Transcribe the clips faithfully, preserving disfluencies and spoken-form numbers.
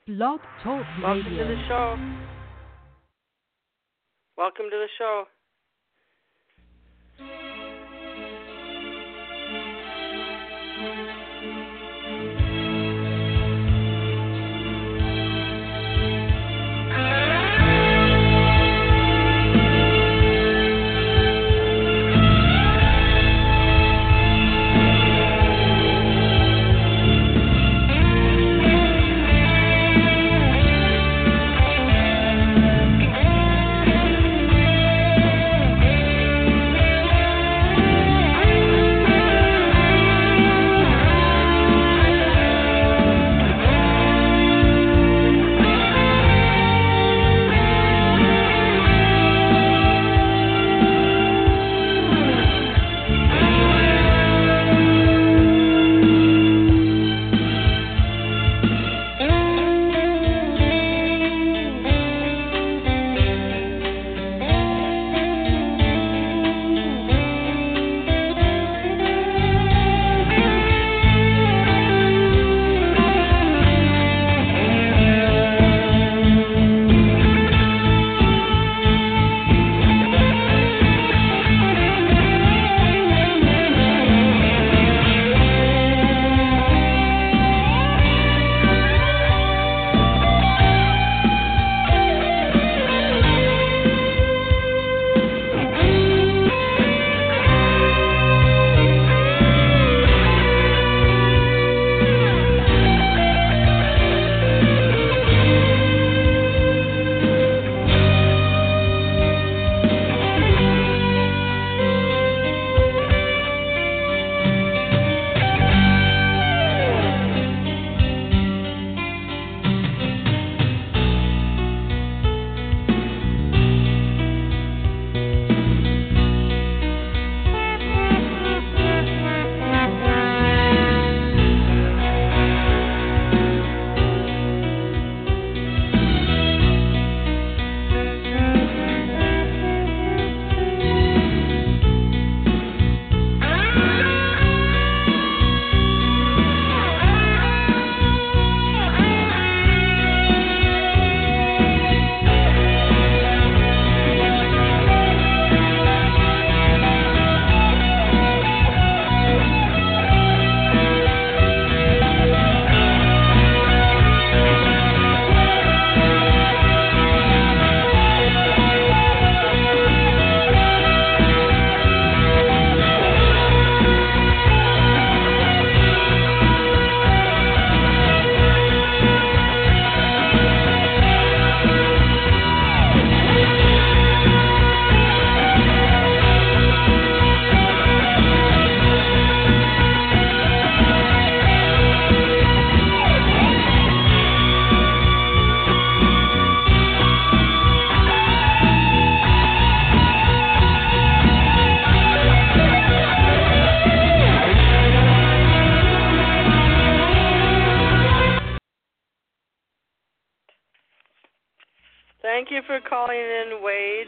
Blog Talk Welcome Radio. to the show. Welcome to the show. Thank you for calling in, Wade,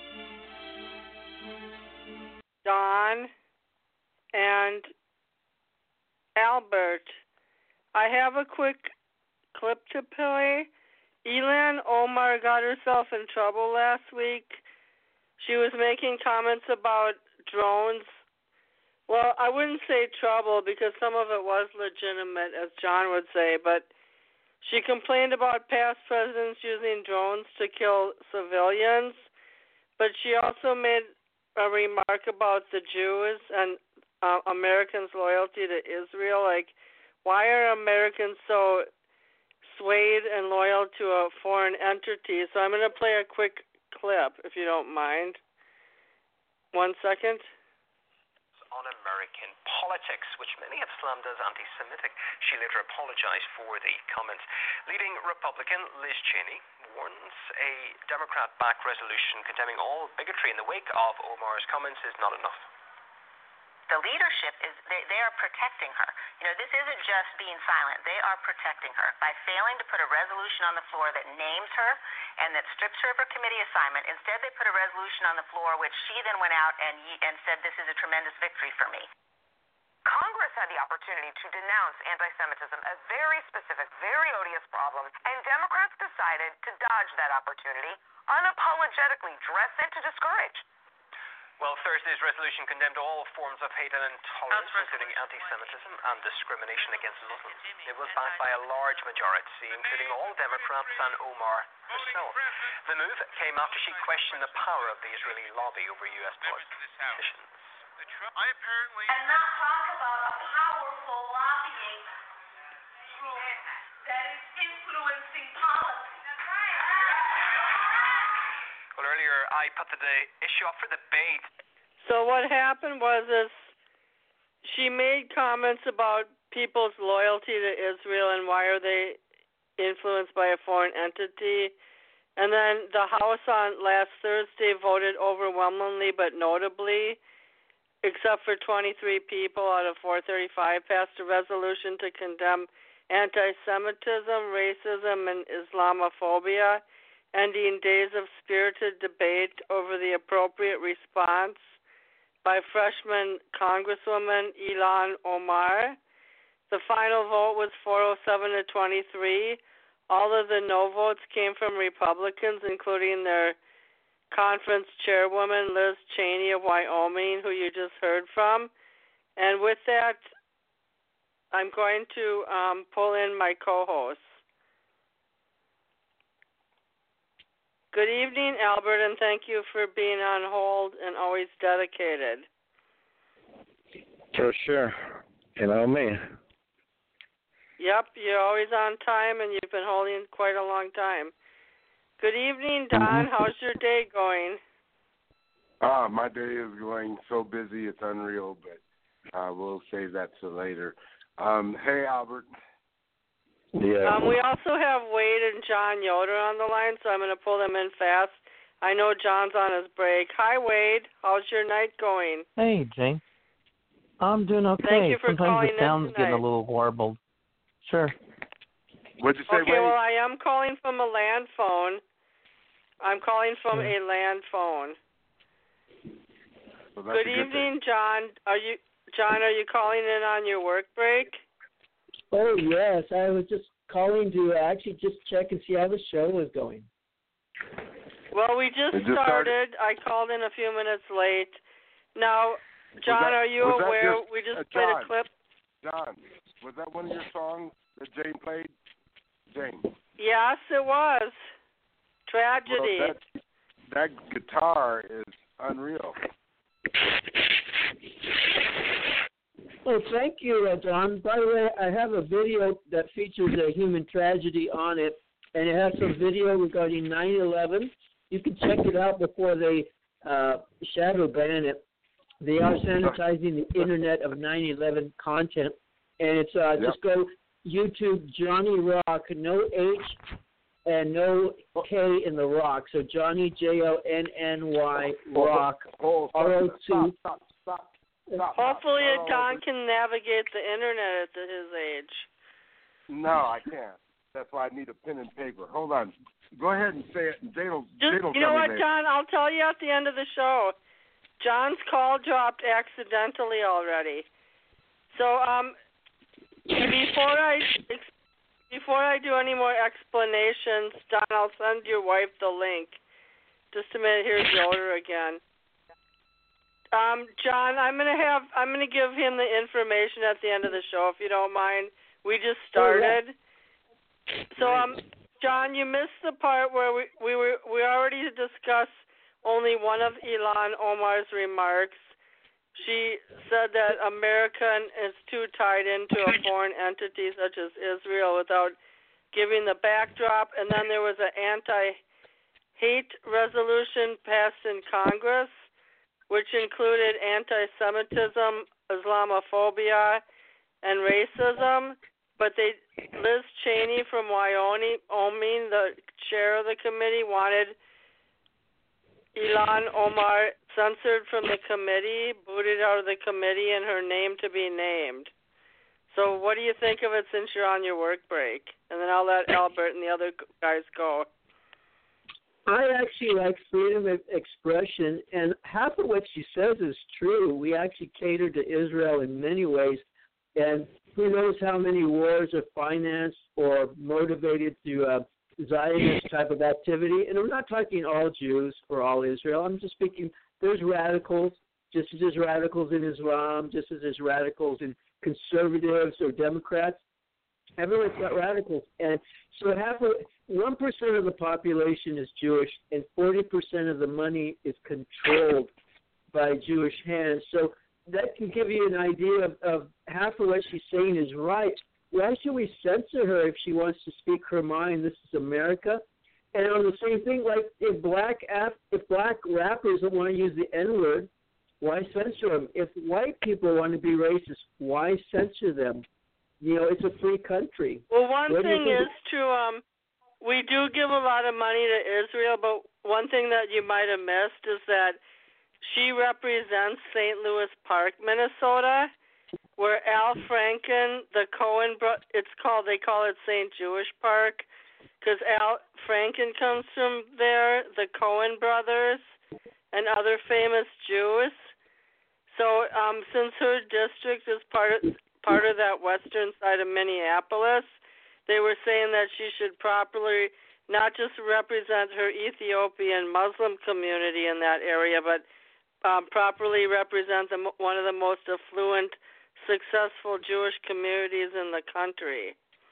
Don, and Albert. I have a quick clip to play. Ilhan Omar got herself in trouble last week. She was making comments about drones. Well, I wouldn't say trouble because some of it was legitimate, as John would say, but she complained about past presidents using drones to kill civilians, but she also made a remark about the Jews and uh, Americans' loyalty to Israel. Like, why are Americans so swayed and loyal to a foreign entity? So I'm going to play a quick clip, if you don't mind. One second. On American politics, which many have slammed as anti-Semitic. She later apologized for the comments. Leading Republican Liz Cheney warns a Democrat-backed resolution condemning all bigotry in the wake of Omar's comments is not enough. The leadership is, they, they are protecting her. You know, this isn't just being silent. They are protecting her. By failing to put a resolution on the floor that names her and that strips her of her committee assignment, instead they put a resolution on the floor which she then went out and, and said, this is a tremendous victory for me. Congress had the opportunity to denounce anti-Semitism, a very specific, very odious problem, and Democrats decided to dodge that opportunity, unapologetically dress it to discourage. Well, Thursday's resolution condemned all forms of hate and intolerance, including anti-Semitism and discrimination against Muslims. It was backed by a large majority, including all Democrats and Omar herself. The move came after she questioned the power of the Israeli lobby over U S politicians. I apparently And not talk about a powerful lobbying group that is influencing policy. Well, earlier I put the issue up for debate. So what happened was is she made comments about people's loyalty to Israel and why are they influenced by a foreign entity. And then the House on last Thursday voted overwhelmingly but notably, except for twenty-three people out of four thirty-five, passed a resolution to condemn anti-Semitism, racism, and Islamophobia, ending days of spirited debate over the appropriate response by freshman Congresswoman Ilhan Omar. The final vote was four oh seven to twenty-three. All of the no votes came from Republicans, including their conference chairwoman, Liz Cheney of Wyoming, who you just heard from. And with that, I'm going to um, pull in my co-host. Good evening, Albert, and thank you for being on hold and always dedicated. For sure. You know me. Yep, you're always on time, and you've been holding quite a long time. Good evening, Don. Mm-hmm. How's your day going? Ah, my day is going so busy it's unreal, but uh, we'll save that till later. Um, hey, Albert. Yeah. Um, we also have Wade and John Yoder on the line, so I'm going to pull them in fast. I know John's on his break. Hi, Wade. How's your night going? Hey, Jane. I'm doing okay. Thank you for Sometimes calling the sound's in getting a little warbled. Sure. What'd you say, Okay, Wade? well, I am calling from a land phone. I'm calling from Hmm. a land phone. Well, good evening, John. Are you John? Are you calling in on your work break? Oh yes, I was just calling to actually just check and see how the show was going. Well, we just, just started. started. I called in a few minutes late. Now, John, that, are you aware? Just, we just uh, played John, a clip. John, was that one of your songs that Jane played? Jane. Yes, it was. Tragedy. Well, that, that guitar is unreal. Well, thank you, uh, John. By the way, I have a video that features a human tragedy on it, and it has some video regarding nine eleven. You can check it out before they uh, shadow ban it. They are sanitizing the internet of nine eleven content, and it's uh, yep. just go YouTube Johnny Rock, no H and no K in the Rock. So Johnny J O N N Y Rock oh, R O two. Stop, stop, stop, stop, Hopefully, stop. Don can navigate the internet at his age. No, I can't. That's why I need a pen and paper. Hold on. Go ahead and say it. And Jane will, Just, Jane will you know tell what, me John? I'll tell you at the end of the show. John's call dropped accidentally already. So, um, before I before I do any more explanations, Don, I'll send your wife the link. Just a minute. Here's Yoder again. Um, John, I'm gonna have I'm gonna give him the information at the end of the show if you don't mind. We just started. So, um, John, you missed the part where we we were we already discussed only one of Ilhan Omar's remarks. She said that America is too tied into a foreign entity such as Israel without giving the backdrop. And then there was an anti-hate resolution passed in Congress, which included anti-Semitism, Islamophobia, and racism. But they, Liz Cheney from Wyoming, the chair of the committee, wanted Ilhan Omar censored from the committee, booted out of the committee, and her name to be named. So what do you think of it since you're on your work break? And then I'll let Albert and the other guys go. I actually like freedom of expression, and half of what she says is true. We actually cater to Israel in many ways, And who knows how many wars are financed or motivated through uh, Zionist type of activity. And I'm not talking all Jews or all Israel. I'm just speaking, there's radicals, just as there's radicals in Islam, just as there's radicals in conservatives or Democrats. Everyone's got radicals. And so half of, one percent of the population is Jewish, and forty percent of the money is controlled by Jewish hands. So that can give you an idea of, of half of what she's saying is right. Why should we censor her if she wants to speak her mind? This is America. And on the same thing, like if black if black rappers don't want to use the N-word, why censor them? If white people want to be racist, why censor them? You know, it's a free country. Well, one what thing is to, um, we do give a lot of money to Israel, but one thing that you might have missed is that she represents Saint Louis Park, Minnesota, where Al Franken, the Cohen, bro- it's called, they call it Saint Jewish Park, because Al Franken comes from there, the Cohen brothers, and other famous Jews. So um, since her district is part of, part of that western side of Minneapolis, they were saying that she should properly not just represent her Ethiopian Muslim community in that area, but um, properly represent the, one of the most affluent, successful Jewish communities in the country.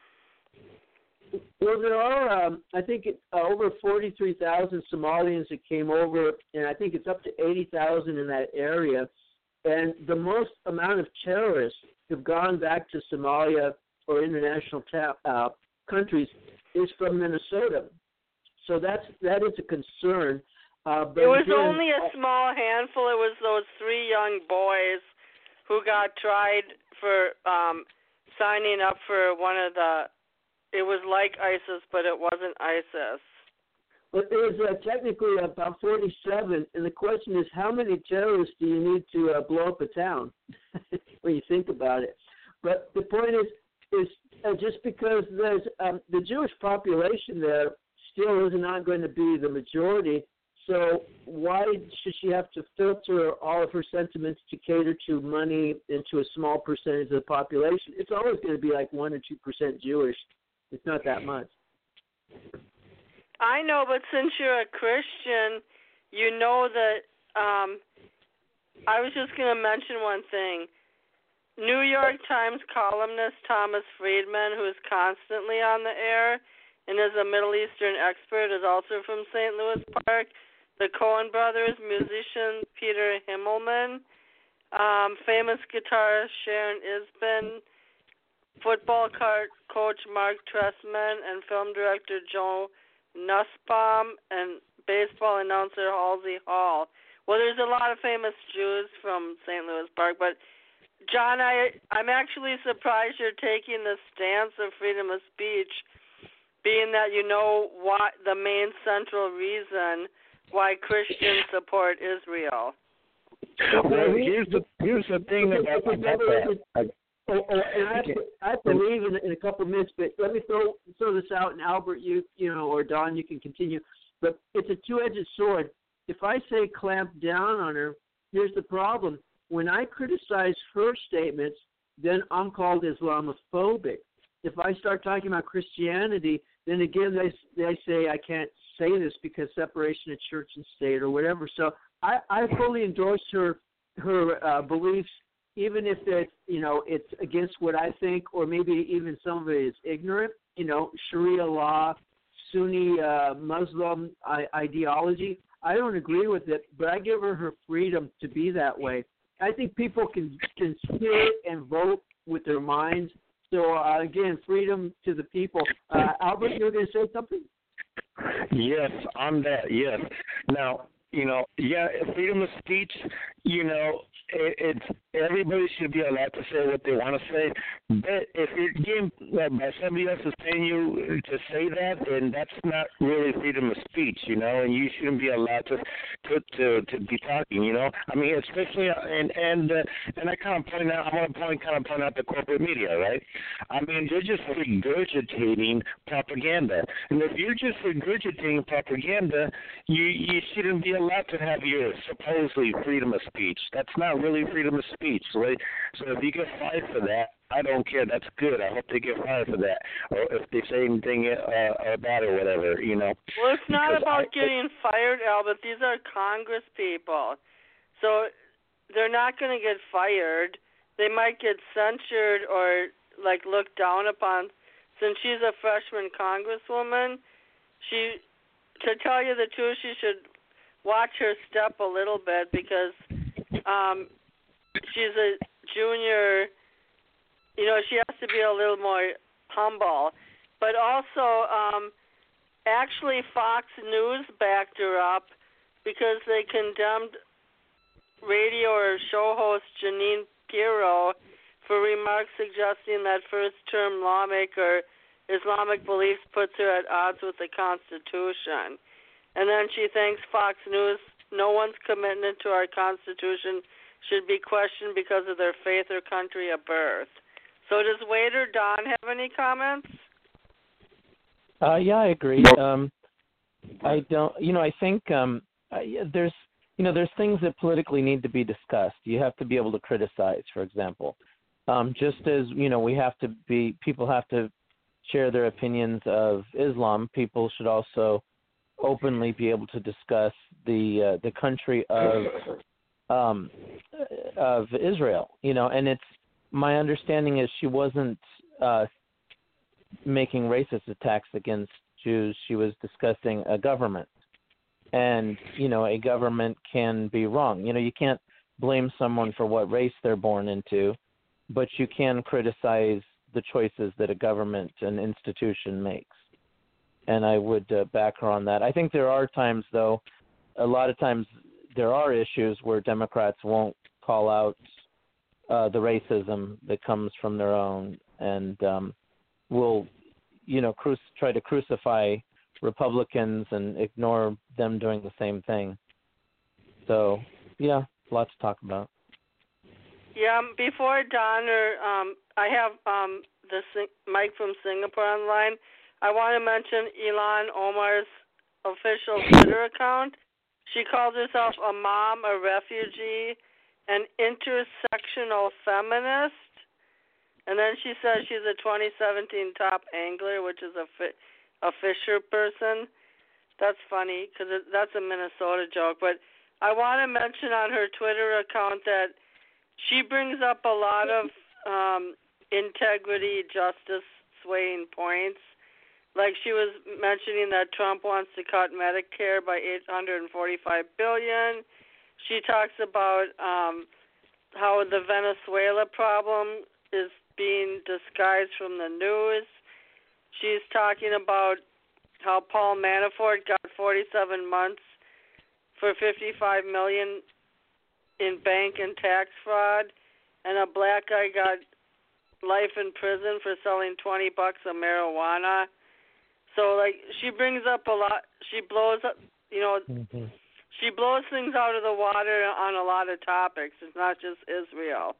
Well, there are, um, I think, it, uh, over forty-three thousand Somalians that came over, and I think it's up to eighty thousand in that area. And the most amount of terrorists who've gone back to Somalia or international ta- uh, countries is from Minnesota. So that's that is a concern. Uh, but it was again, only a small handful. It was those three young boys who got tried for um, signing up for one of the, it was like ISIS, but it wasn't ISIS. But there's uh, technically about forty-seven, and the question is, how many terrorists do you need to uh, blow up a town when you think about it? But the point is, is uh, just because there's um, the Jewish population there still is not going to be the majority, so why should she have to filter all of her sentiments to cater to money into a small percentage of the population? It's always going to be like one or two percent Jewish. It's not that much. I know, but since you're a Christian, you know that, um, I was just going to mention one thing. New York Times columnist Thomas Friedman, who is constantly on the air and is a Middle Eastern expert, is also from Saint Louis Park. The Cohen brothers, musician Peter Himmelman, um, famous guitarist Sharon Isbin, football coach Mark Trestman, and film director Joe Nussbaum, and baseball announcer Halsey Hall. Well, there's a lot of famous Jews from Saint Louis Park, but John, I, I'm actually surprised you're taking the stance of freedom of speech, being that you know what the main central reason why Christians support Israel. Well, here's the here's the thing about, about that. Oh, oh, and I, I believe in, in a couple of minutes, but let me throw throw this out, and Albert, you you know, or Don, you can continue. But it's a two-edged sword. If I say clamp down on her, here's the problem. When I criticize her statements, then I'm called Islamophobic. If I start talking about Christianity, then again they they say I can't say this because separation of church and state or whatever. So I, I fully endorse her her uh, beliefs, even if it's, you know, it's against what I think, or maybe even some of it is ignorant. You know, Sharia law, Sunni uh, Muslim I- ideology. I don't agree with it, but I give her her freedom to be that way. I think people can can hear and vote with their minds. So uh, again, freedom to the people. Uh, Albert, you were going to say something? Yes, on that. Yes. Now, you know, yeah, freedom of speech. You know, it, it's everybody should be allowed to say what they want to say. But if you're getting uh, by somebody else is paying you to say that, then that's not really freedom of speech, you know. And you shouldn't be allowed to to to, to be talking, you know. I mean, especially and and uh, and I kind of point out. I want to point kind of point out the corporate media, right? I mean, they're just regurgitating propaganda, and if you're just regurgitating propaganda, you you shouldn't be allowed to have your supposedly freedom of speech. That's not not really freedom of speech, right? So if you get fired for that, I don't care. That's good. I hope they get fired for that, or if they say anything uh, about it or whatever, you know. Well, it's not because about I, getting fired, Albert. These are Congress people, so they're not going to get fired. They might get censured or like looked down upon. Since she's a freshman congresswoman, she, to tell you the truth, she should watch her step a little bit because um, she's a junior. You know, she has to be a little more humble. But also, um, actually, Fox News backed her up because they condemned radio or show host Jeanine Pirro for remarks suggesting that first-term lawmaker Islamic beliefs puts her at odds with the Constitution. And then she thanks Fox News, no one's commitment to our Constitution should be questioned because of their faith or country of birth. So does Wade or Don have any comments? Uh, yeah, I agree. Um, I don't, you know, I think um, I, there's, you know, there's things that politically need to be discussed. You have to be able to criticize, for example. Um, just as, you know, we have to be, people have to share their opinions of Islam, people should also openly be able to discuss the uh, the country of um, of Israel, you know, and it's, my understanding is she wasn't uh, making racist attacks against Jews. She was discussing a government. And, you know, a government can be wrong. You know, you can't blame someone for what race they're born into, but you can criticize the choices that a government, an institution makes. And I would uh, back her on that. I think there are times, though, a lot of times there are issues where Democrats won't call out Uh, the racism that comes from their own, and um, will, you know, cru- try to crucify Republicans and ignore them doing the same thing. So, yeah, lots to talk about. Yeah, before Don or um, I have um, the Sing- Mike from Singapore online. I want to mention Ilhan Omar's official Twitter account. She calls herself a mom, a refugee, an intersectional feminist, and then she says she's a twenty seventeen top angler, which is a fi- a fisher person. That's funny because that's a Minnesota joke. But I want to mention on her Twitter account that she brings up a lot of um, integrity, justice swaying points. Like she was mentioning that Trump wants to cut Medicare by eight hundred forty-five billion dollars. She talks about um, how the Venezuela problem is being disguised from the news. She's talking about how Paul Manafort got forty-seven months for fifty-five million dollars in bank and tax fraud, and a black guy got life in prison for selling twenty bucks of marijuana. So, like, she brings up a lot. She blows up, you know. Mm-hmm. She blows things out of the water on a lot of topics. It's not just Israel.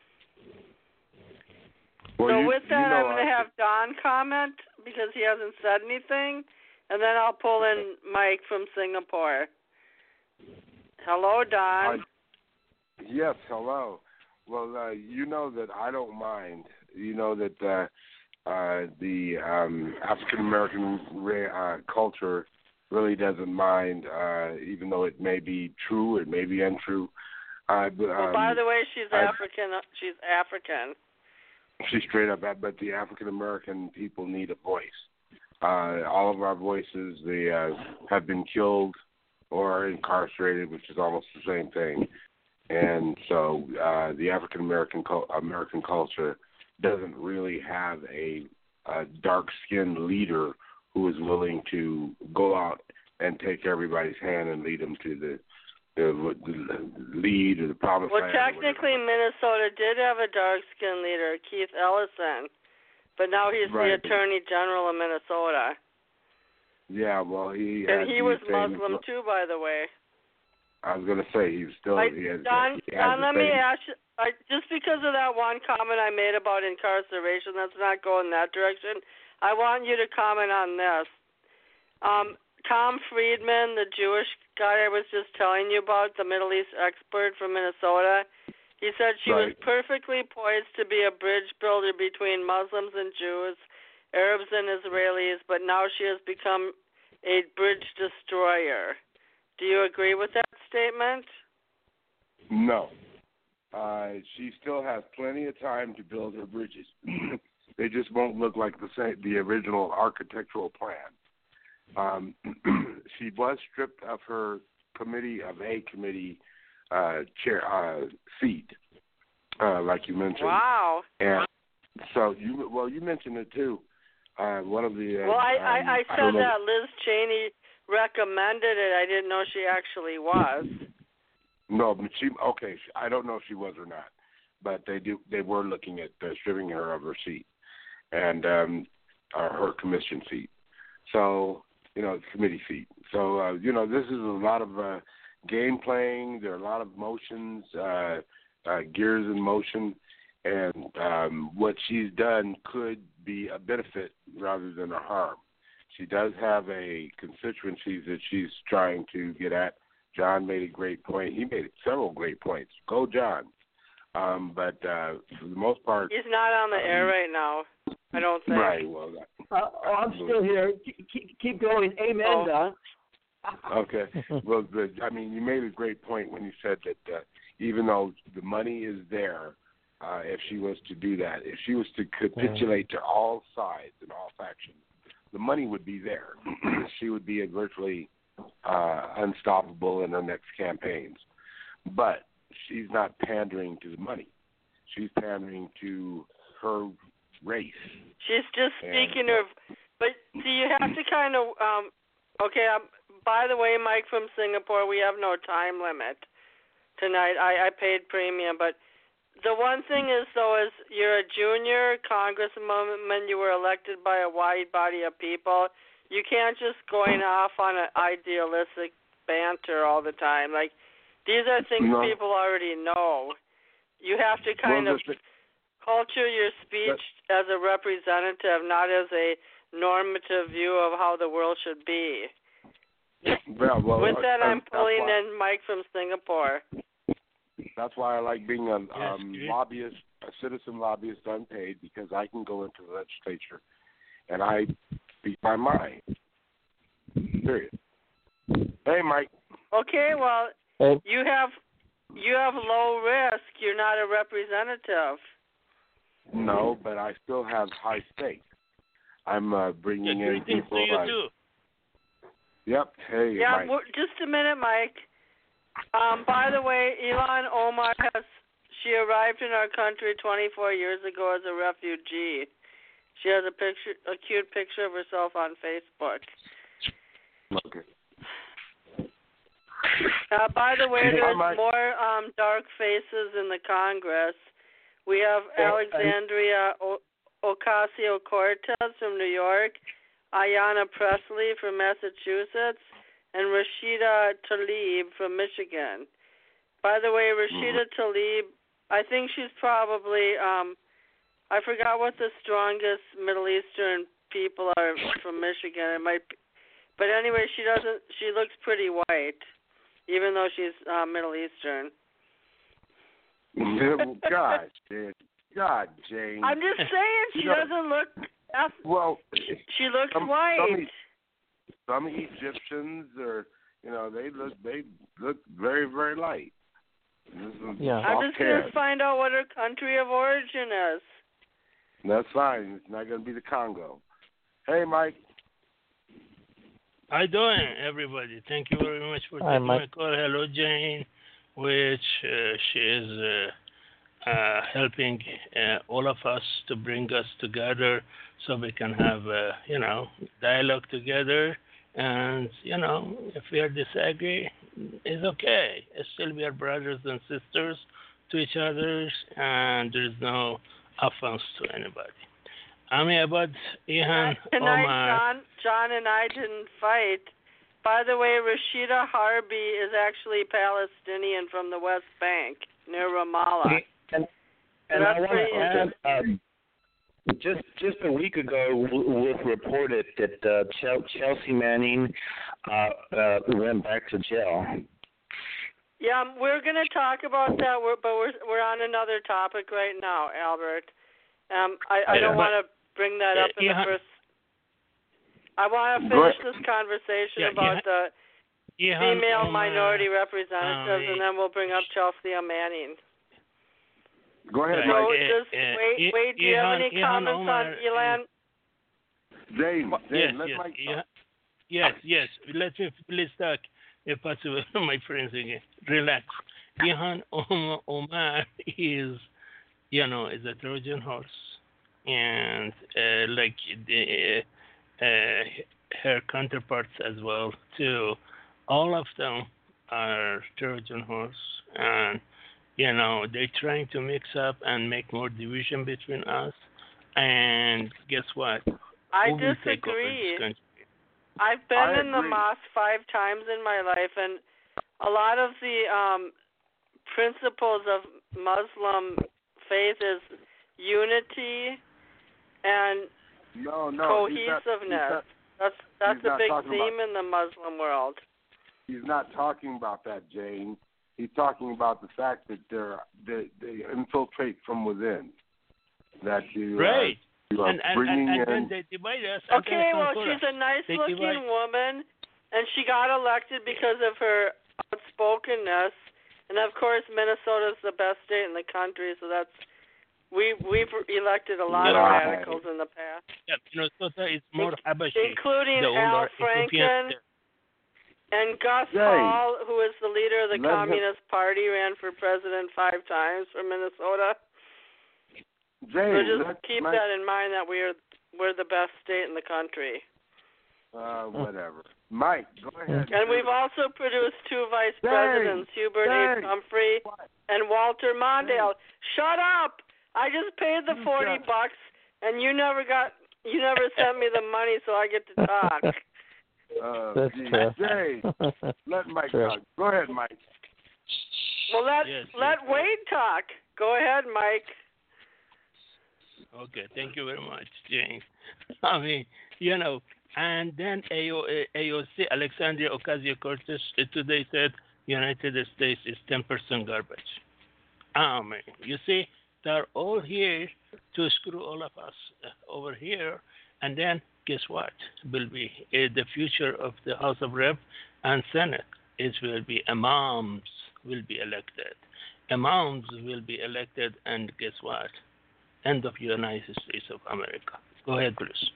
Well, so you, with that, you know, I'm going to have Don comment because he hasn't said anything, and then I'll pull in Mike from Singapore. Hello, Don. I, yes, hello. Well, uh, you know that I don't mind. You know that uh, uh, the um, African American uh, culture really doesn't mind, uh, even though it may be true, it may be untrue. Uh, but, um, well, by the way, she's I, African. She's African. She's straight up, but the African American people need a voice. Uh, all of our voices, they uh, have been killed or incarcerated, which is almost the same thing. And so uh, the African American American culture doesn't really have a, a dark-skinned leader who is willing to go out and take everybody's hand and lead them to the, the, the lead or the promised well, land. Well, technically, Minnesota did have a dark-skinned leader, Keith Ellison, but now he's right. the Attorney General of Minnesota. Yeah, well, he and he was Muslim look. too, by the way. I was going to say he was still. I, he has, Don, he has Don let same. me ask you. I, just because of that one comment I made about incarceration, let's not go in that direction. I want you to comment on this. Um, Tom Friedman, the Jewish guy I was just telling you about, the Middle East expert from Minnesota, he said she right. was perfectly poised to be a bridge builder between Muslims and Jews, Arabs and Israelis, but now she has become a bridge destroyer. Do you agree with that statement? No. Uh, she still has plenty of time to build her bridges. They just won't look like the same, the original architectural plan. Um, she was stripped of her committee of a committee uh, chair uh, seat, uh, like you mentioned. Wow. And so you well, you mentioned it too. Uh, one of the uh, well, I, um, I, I I said that Liz Cheney recommended it. I didn't know she actually was. No, but she okay. I don't know if she was or not, but they do. They were looking at uh, stripping her of her seat and um, uh, her commission seat. So you know, committee seat. So uh, you know, this is a lot of uh, game playing. There are a lot of motions, uh, uh, gears in motion, and um, what she's done could be a benefit rather than a harm. She does have a constituency that she's trying to get at. John made a great point. He made several great points. Go, John. Um, but uh, for the most part, he's not on the um, air right now. I don't think. Right. Well, that, uh, oh, I'm still here. Keep, keep going. Amen, oh. Don. Okay. Well, the, I mean, you made a great point when you said that uh, even though the money is there, uh, if she was to do that, if she was to capitulate to all sides and all factions, the money would be there. She would be virtually uh, unstoppable in her next campaigns. But she's not pandering to the money. She's pandering to her race. She's just speaking and, of, but see, you have to kind of, um, okay, um, by the way, Mike from Singapore, we have no time limit tonight. I, I paid premium, but the one thing is, though, is you're a junior congressman, you were elected by a wide body of people. You can't just going off on an idealistic banter all the time. Like, these are things no. people already know. You have to kind well, of culture your speech as a representative, not as a normative view of how the world should be. Well, well, With that, I'm pulling why, in Mike from Singapore. That's why I like being a um, lobbyist, a citizen lobbyist unpaid, because I can go into the legislature and I speak my mind. Period. Hey, Mike. Okay, well, hey. you have you have low risk. You're not a representative. No, but I still have high stakes. I'm uh, bringing yeah, in people. To you uh, too. Yep. Hey, yeah, Mike. just a minute, Mike. Um, by the way, Ilhan Omar has she arrived in our country twenty-four years ago as a refugee. She has a picture, a cute picture of herself on Facebook. Okay. Uh, by the way, there's Mike. more um, dark faces in the Congress. We have Alexandria o- Ocasio-Cortez from New York, Ayanna Pressley from Massachusetts, and Rashida Tlaib from Michigan. By the way, Rashida mm-hmm. Tlaib, I think she's probably, um, I forgot what the strongest Middle Eastern people are from Michigan. It might be, but anyway, she doesn't, she looks pretty white, even though she's uh, Middle Eastern. God, Jane. God, Jane. I'm just saying, she you know, doesn't look, well, she, she looks some, white. Some, some Egyptians are, you know, they look, they look very, very light. Yeah. I'm just going to find out what her country of origin is. That's fine. It's not going to be the Congo. Hey, Mike. How you doing, everybody? Thank you very much for Hi, taking Mike. my call. Hello, Jane, which uh, she is uh, uh, helping uh, all of us to bring us together so we can have, uh, you know, dialogue together. And, you know, if we are disagree, it's okay. Still, we are brothers and sisters to each other, and there is no offense to anybody. I mean, about Ilhan Tonight, Omar. John, John and I didn't fight. By the way, Rashida Harbi is actually Palestinian from the West Bank, near Ramallah. And, So and that's I want pretty to add, interesting. um, just just a week ago, it was reported that uh, Chelsea Manning uh, uh, went back to jail. Yeah, we're going to talk about that, but we're we're on another topic right now, Albert. Um, I, I don't want to bring that up in the first. I want to finish this conversation yeah, about yeah. the yeah, female um, minority uh, representatives, um, and then we'll bring up Chelsea Manning. Go ahead, so Mike. Just, uh, wait, wait. Do you have any comments on Elan? James, James, yes, let yes, Mike yeah. yes, yes. Let me please talk, if possible, my friends again. Relax. Ilhan Omar is, you know, is a Trojan horse, and uh, like the, uh, her counterparts as well too. All of them are Trojan horse, and you know they're trying to mix up and make more division between us. And guess what? I Who disagree. I've been I in the mosque five times in my life, and a lot of the um, principles of Muslim faith is unity and no, no, cohesiveness. He's not, he's not, that's that's a big theme about, in the Muslim world. He's not talking about that, Jane. He's talking about the fact that they're, they they infiltrate from within. That you right. Uh, You are and and, bringing and, and in... then they divide us. Okay, well, she's a nice-looking woman, and she got elected because of her outspokenness. And of course, Minnesota's the best state in the country, so that's we we've elected a lot yeah. of radicals in the past. Yeah, Minnesota is more In, Habashi, including the Al Franken and Gus Jay, Hall, who is the leader of the Communist him... Party, ran for president five times for Minnesota. Jay, so just keep my... that in mind that we're we're the best state in the country. Uh, whatever. Mike, go ahead. And we've also produced two vice Jay, presidents, Hubert Jay, H. Humphrey and Walter Mondale. Jay. Shut up! I just paid the forty bucks, and you never got, you never sent me the money, so I get to talk. Uh, That's geez. true. Jay, let Mike true. talk. Go ahead, Mike. Well, let yes, let yes, Wade talk. Go ahead, Mike. Okay, thank you very much, James. I mean, you know, and then A O C, Alexandria Ocasio-Cortez, today said United States is ten percent garbage. I mean, you see, they're all here to screw all of us over here, and then guess what? Will be uh, the future of the House of Rep and Senate. It will be imams will be elected. Imams will be elected, and guess what? End of United States of America. Go ahead, Bruce.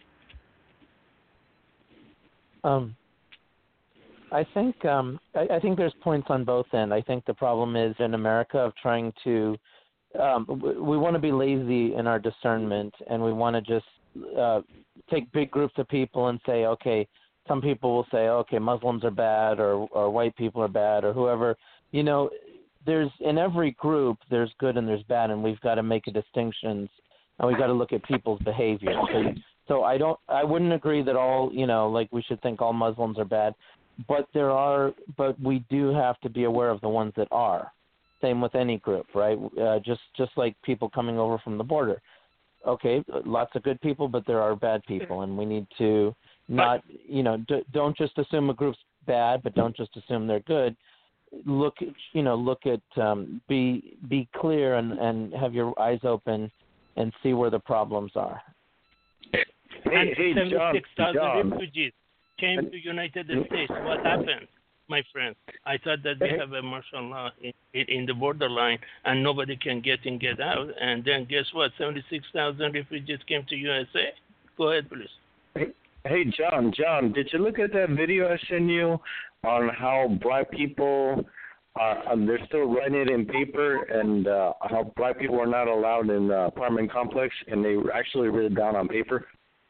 Um, I think um, I, I think there's points on both ends. I think the problem is in America of trying to um, we, we want to be lazy in our discernment, and we want to just uh, take big groups of people and say, okay, some people will say, okay, Muslims are bad, or or white people are bad, or whoever. You know, there's in every group there's good and there's bad, and we've got to make a distinction, and we've got to look at people's behavior. So, so I don't, I wouldn't agree that all, you know, like we should think all Muslims are bad, but there are, but we do have to be aware of the ones that are. Same with any group, right? Uh, just just like people coming over from the border. Okay, lots of good people, but there are bad people, and we need to not, you know, d- don't just assume a group's bad, but don't just assume they're good. Look, you know, look at, um, be be clear and, and have your eyes open and see where the problems are. Hey, and hey, seventy-six thousand John, refugees came to United States. What happened, my friend? I thought that we have a martial law in, in, in the borderline and nobody can get in, get out. And then guess what? seventy-six thousand refugees came to U S A. Go ahead, please. Hey, hey, John, John, did you look at that video I sent you on how black people are, um, they're still writing it in paper, and uh, how black people are not allowed in the apartment complex, and they actually wrote it down on paper?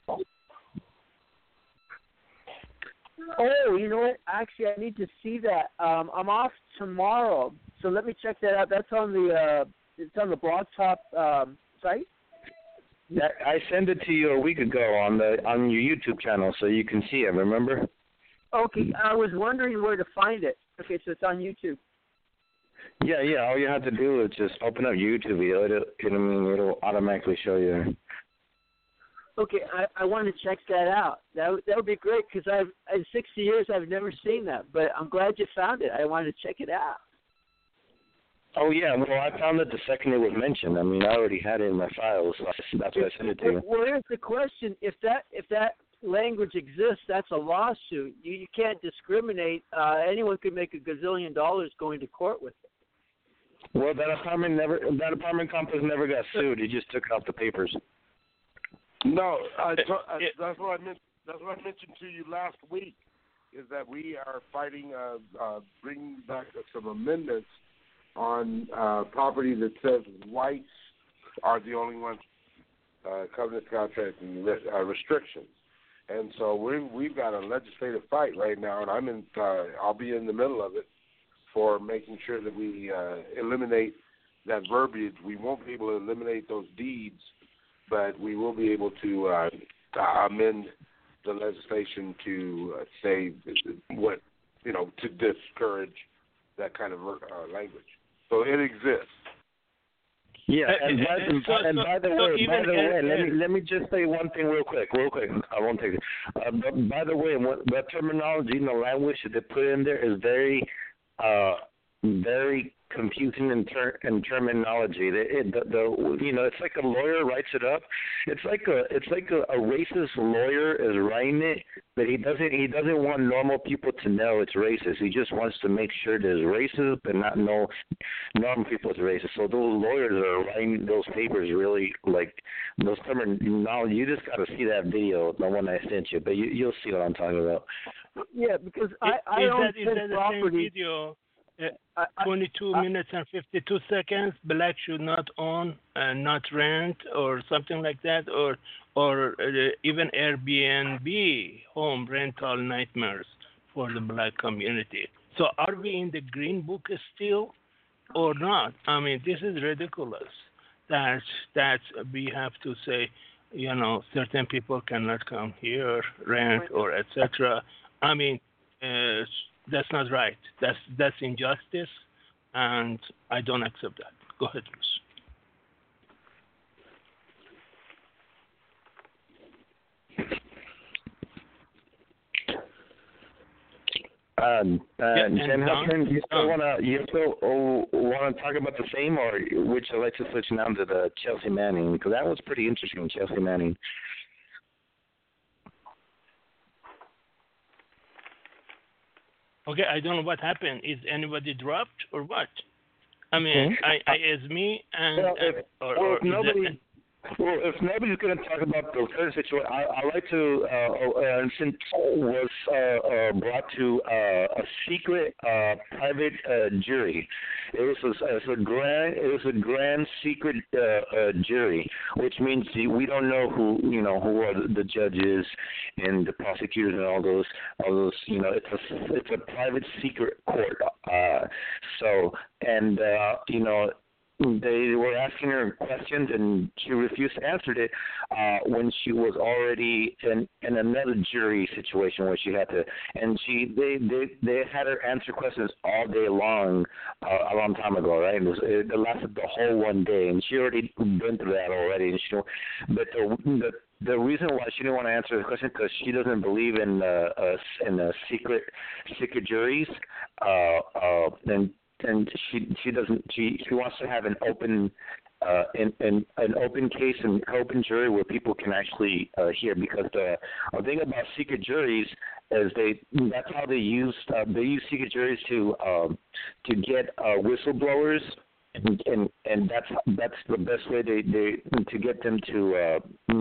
Oh, you know what? Actually, I need to see that. Um, I'm off tomorrow, so let me check that out. That's on the uh, it's on the Blog Top um, site. Yeah, I sent it to you a week ago on the on your YouTube channel, so you can see it. Remember? Okay, I was wondering where to find it. Okay, so it's on YouTube. Yeah, yeah. All you have to do is just open up YouTube. It'll, it'll, I mean, it'll automatically show you. Okay, I, I want to check that out. That would- that would be great because I've in sixty years I've never seen that. But I'm glad you found it. I want to check it out. Oh yeah, well I found it the second it was mentioned. I mean, I already had it in my files. So that's why I sent it to you. Well, here's the question: if that if that language exists, that's a lawsuit. You you can't discriminate. Uh, anyone could make a gazillion dollars going to court with it. Well, that apartment never, that apartment complex never got sued. He just took out the papers. No, I, I, that's what I meant. That's what I mentioned to you last week. Is that we are fighting, uh, uh, bringing back some amendments on uh, property that says whites are the only ones uh, covenant contract and uh, restrictions. And so we we've got a legislative fight right now, and I'm in. Uh, I'll be in the middle of it for making sure that we uh, eliminate that verbiage. We won't be able to eliminate those deeds, but we will be able to uh, amend the legislation to uh, say what, you know, to discourage that kind of uh, language. So it exists. Yeah, and by, the, so, and so, by the so way, by the way, uh, let me let me just say one thing real quick, real quick. I won't take it. Uh, but by the way, what the terminology and the language that they put in there is very, uh, very confusing in, ter- in terminology. The, it, the, the you know, it's like a lawyer writes it up. It's like a it's like a, a racist lawyer is writing it, but he doesn't he doesn't want normal people to know it's racist. He just wants to make sure that it's racist, but not know normal people it's racist. So those lawyers are writing those papers really like those terminology. You just got to see that video, the one I sent you, but you, you'll see what I'm talking about. Yeah, because I I is own that, is that the property. same video? Uh, I, I, twenty-two I, minutes and fifty-two seconds. Black should not own and not rent, or something like that, or or uh, even Airbnb home rental nightmares for the black community. So, are we in the green book still, or not? I mean, this is ridiculous. That that we have to say, you know, certain people cannot come here, rent, or et cetera. I mean. Uh, That's not right. That's that's injustice, and I don't accept that. Go ahead, Bruce. Um, uh, yeah, Jen Don, Huffman, you still Don. wanna you still oh, wanna talk about the same, or would you like to switch now to the Chelsea Manning? Because that was pretty interesting, Chelsea Manning. Okay, I don't know what happened. Is anybody dropped or what? I mean, Hmm? I, I is me and Well, if, uh, or, well, or if is nobody, it, well, if nobody's going to talk about the current situation, I, I like to, uh, uh, since was uh, uh, brought to uh, a secret uh, private uh, jury. It was a, it was a grand, it was a grand secret uh, uh, jury, which means we don't know who, you know, who are the judges and the prosecutors and all those, all those, you know, it's a, it's a private secret court. Uh, so, and uh, you know. They were asking her questions, and she refused to answer it uh, when she was already in, in another jury situation where she had to. And she, they, they, they had her answer questions all day long, uh, a long time ago, right? It, was, it lasted the whole one day, and she already been through that already. And she, but the, the the reason why she didn't want to answer the question because she doesn't believe in uh, uh, in uh, secret secret juries, uh, uh, and. And she she doesn't she, she wants to have an open uh an, an an open case and open jury where people can actually uh, hear, because the, the thing about secret juries is they that's how they use uh, they use secret juries to um to get uh, whistleblowers. And, and and that's that's the best way they, they to get them to uh,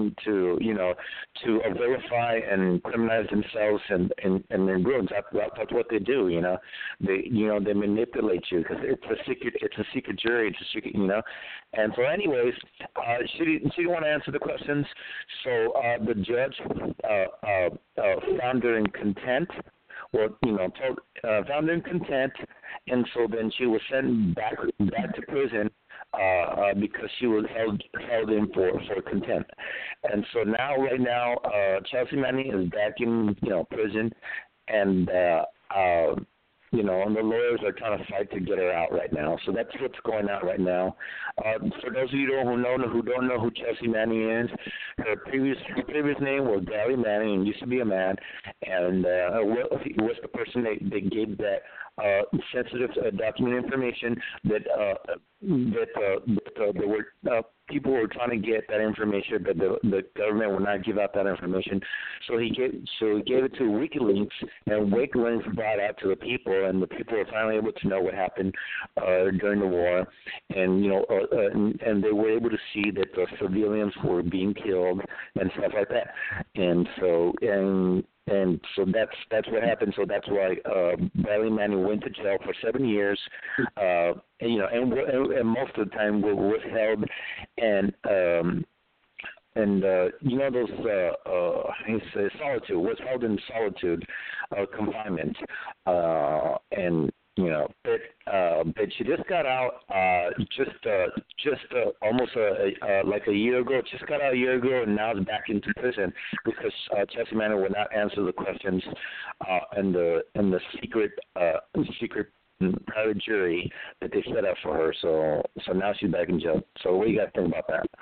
to you know to uh, verify and criminalize themselves and and and their groups. That's, that's what they do. You know, they you know they manipulate you because it's a secret it's a secret jury. It's a secret you know. And so, anyways, uh, she didn't she didn't want to answer the questions. So uh, the judge uh, uh, uh, found her in contempt. Well, you know, told, uh, found her in contempt, and so then she was sent back back to prison uh, uh, because she was held held in for, for contempt. And so now, right now, uh, Chelsea Manning is back in you know prison, and uh, uh, you know, and the lawyers are trying to fight to get her out right now. So that's what's going on right now. Uh, for those of you who don't know who don't know who Chelsea Manning is, her previous her previous name was Gary Manning, and used to be a man, and uh, he was the person that, that gave that uh, sensitive uh, document information that uh, that, uh, that uh, there were uh, people were trying to get that information, but the the government would not give out that information. So he gave so he gave it to WikiLeaks, and WikiLeaks brought out to the people, and the people were finally able to know what happened uh, during the war, and you know, uh, uh, and, and they were able to see that the civilians were being killed and stuff like that, and so and. And so that's that's what happened. So that's why uh, Bradley Manning went to jail for seven years, uh, and, you know, and, and most of the time was held and um, and uh, you know those uh, uh, he says solitude was held in solitude, uh, confinement, uh, and. You know, but uh, but she just got out uh, just uh, just uh, almost a, a, uh, like a year ago. Just got out a year ago, and now is back into prison because uh, Chelsea Manning would not answer the questions uh, and the and the secret uh, secret private jury that they set up for her. So so now she's back in jail. So what do you guys think about that?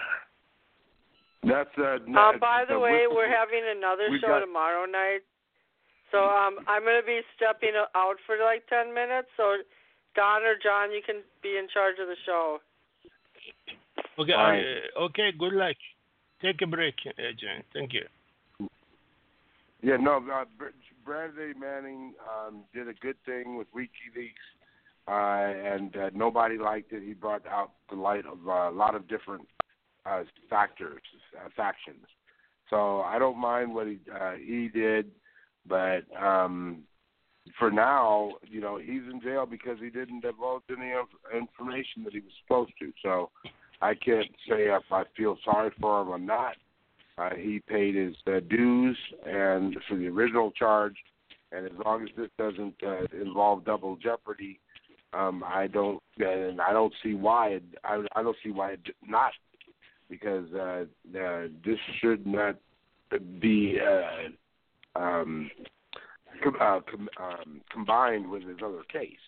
That's uh. Uh, by the way, we're having another show got, tomorrow night. So um, I'm going to be stepping out for like ten minutes. So Don or John, you can be in charge of the show. Okay. Right. Uh, okay. Good luck. Take a break, uh, John. Thank you. Yeah. No. Uh, Bradley Manning um, did a good thing with WikiLeaks, uh, and uh, nobody liked it. He brought out the light of uh, a lot of different uh, factors, uh, factions. So I don't mind what he uh, he did. But um, for now, you know, he's in jail because he didn't divulge any information that he was supposed to. So I can't say if I feel sorry for him or not. Uh, he paid his uh, dues and for the original charge, and as long as this doesn't uh, involve double jeopardy, um, I don't and I don't see why it, I, I don't see why it not, because uh, uh, this should not be. Uh, Um, com- uh, com- um, combined with his other case.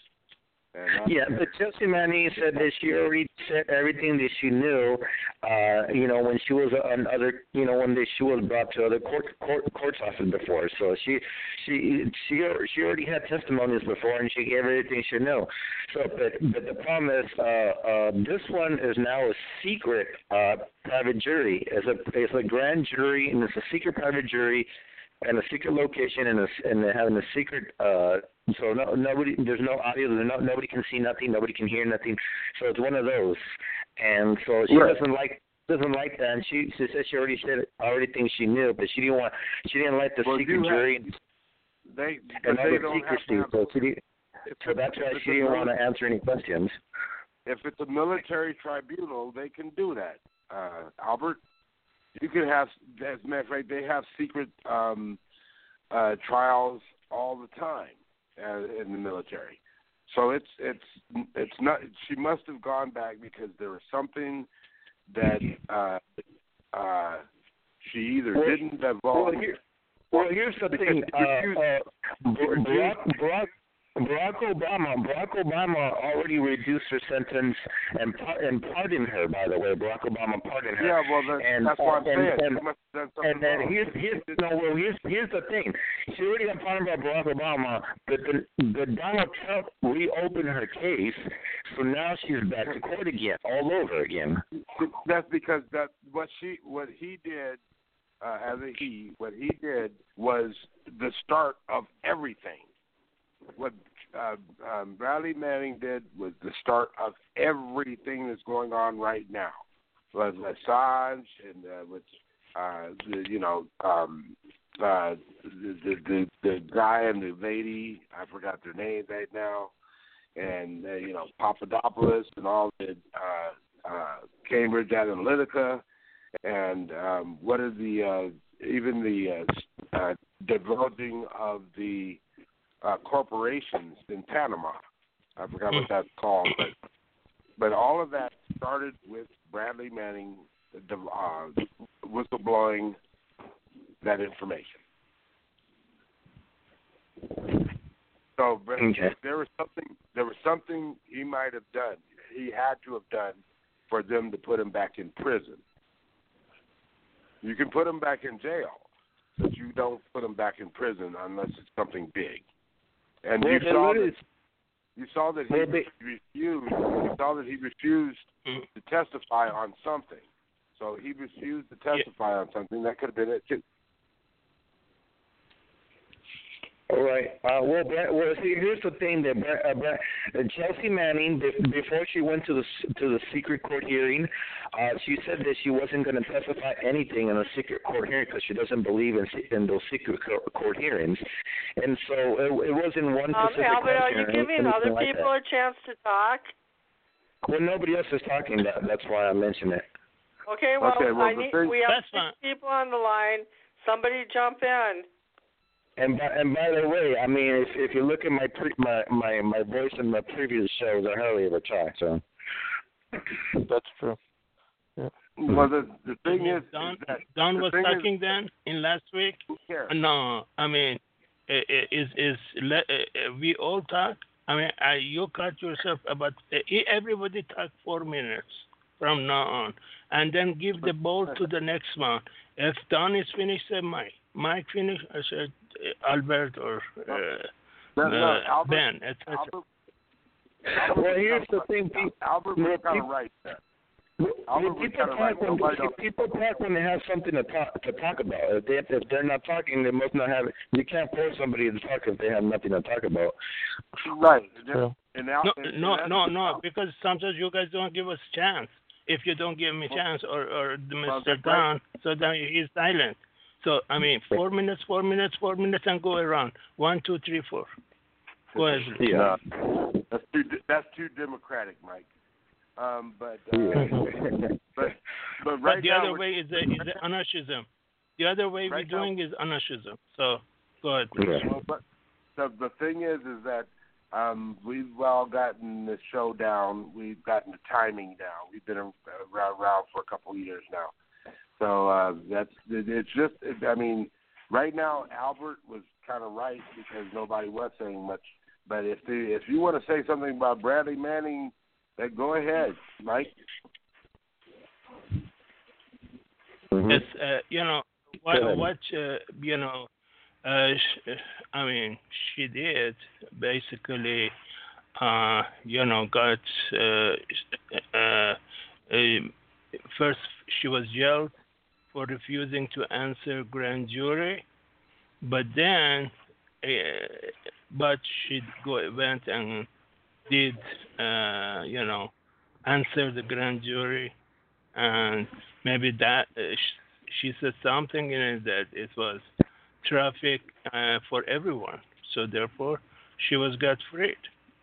And yeah, but Chelsea Manning said that she already said everything that she knew. Uh, you know, when she was on other, you know, when they, she was brought to other court, court courts often before. So she she she she already had testimonies before, and she gave everything she knew. So, but but the problem is, uh, uh, this one is now a secret uh, private jury. It's a it's a grand jury, and it's a secret private jury. And a secret location, and a, and having a secret. Uh, so no, nobody, there's no audio. There's no, nobody can see nothing. Nobody can hear nothing. So it's one of those. And so she right. doesn't like doesn't like that. And she she said she already said already things she knew, but she didn't want. She didn't like the well, secret jury. Have, they and all they the don't secrecy. have to So, she did, so that's why she didn't want to answer any questions. If it's a military tribunal, they can do that, uh, Albert. You can have, as a matter of fact, they have secret um, uh, trials all the time uh, in the military. So it's it's it's not. She must have gone back because there was something that uh, uh, she either well, didn't divulge. Well, here, well here's the thing. Uh, uh, Barack, Barack, Barack Obama, Barack Obama already reduced her sentence and and pardoned her. By the way, Barack Obama pardoned her. Yeah, well, that, and, that's what I'm and, saying. And, she must have done something and then wrong. here's here's no well here's here's the thing. She already got pardoned by Barack Obama, but the, the Donald Trump reopened her case, so now she's back to court again, all over again. That's because that what she what he did uh, as a he what he did was the start of everything. What uh, um, Bradley Manning did was the start of everything that's going on right now. Was Assange and uh, with uh, the you know um, uh, the, the the the guy and the lady, I forgot their names right now, and uh, you know Papadopoulos and all the uh, uh, Cambridge Analytica, and um, what is the uh, even the uh, uh, divulging of the Uh, corporations in Panama. I forgot what that's called, but but all of that started with Bradley Manning uh, whistleblowing that information. So So, but Okay. there was something. There was something he might have done. He had to have done for them to put him back in prison. You can put him back in jail, but you don't put him back in prison unless it's something big. And Well, you they saw literally- that. You saw that he Well, they- refused. You saw that he refused Mm. to testify on something. So he refused to testify on something. That could have been it too. All right. Uh, well, Brad, well, see, here's the thing that Brad, uh, Brad, uh, Chelsea Manning, be- before she went to the s- to the secret court hearing, uh, she said that she wasn't going to testify anything in a secret court hearing because she doesn't believe in se- in those secret co- court hearings, and so it, it wasn't one Um, specific Albert, are question you or giving anything other like people that. a chance to talk? Well, nobody else is talking. That that's why I mentioned it. Okay, well, Okay, well, I the need, thing- we have That's six fine. people on the line. Somebody jump in. And by, and by the way, I mean, if if you look at my pre, my, my my voice in my previous shows, I hardly ever talk. So That's true. Yeah. Well, the the thing is, Don, is that Don the was thing talking is, then in last week. who cares? No, I mean, i- i- is is le- uh, we all talk? I mean, I, you cut yourself about uh, everybody talk four minutes from now on, and then give the ball to the next one. If Don is finished, say Mike. Mike finished, I said uh, Albert or uh, No, no, uh, Albert- Ben, et cetera. Albert, Albert well, was here's the kinda- thing, people. Albert well, was kind peop- of right there. Well, Albert was people kinda right. talk when Nobody else- people talk when they have something to talk to talk about. If they if they're not talking, they must not have it. You can't force somebody to talk if they have nothing to talk about. Right. True. And Al- No, and- no, and no, that's- no, because sometimes you guys don't give us chance. If you don't give me chance, or, or the Well, Mister that's right. Don, so then he's silent. So, I mean, four minutes, four minutes, four minutes, and go around. One, two, three, four. Go ahead. please. Yeah. No, that's too that's too democratic, Mike. Um, but uh, Yeah. but but right But the now other we're- way is a, is a anarchism. The other way Right we're now- doing is anarchism. So, go ahead. please. Yeah. Well, but the the thing is, is that um, we've all gotten the show down. We've gotten the timing down. We've been around, around for a couple of years now. So uh, that's it, it's just. It, I mean, right now Albert was kind of right because nobody was saying much. But if the, if you want to say something about Bradley Manning, then go ahead, Mike. Mhm. It's, uh, you know, Go what, ahead. what uh, you know, uh, sh- I mean, she did basically, uh, you know, got, uh, uh, uh, first she was jailed for refusing to answer grand jury, but then, uh, but she go, went and did, uh, you know, answer the grand jury, and maybe that uh, sh- she said something in it that it was traffic uh, for everyone, so therefore she was got freed.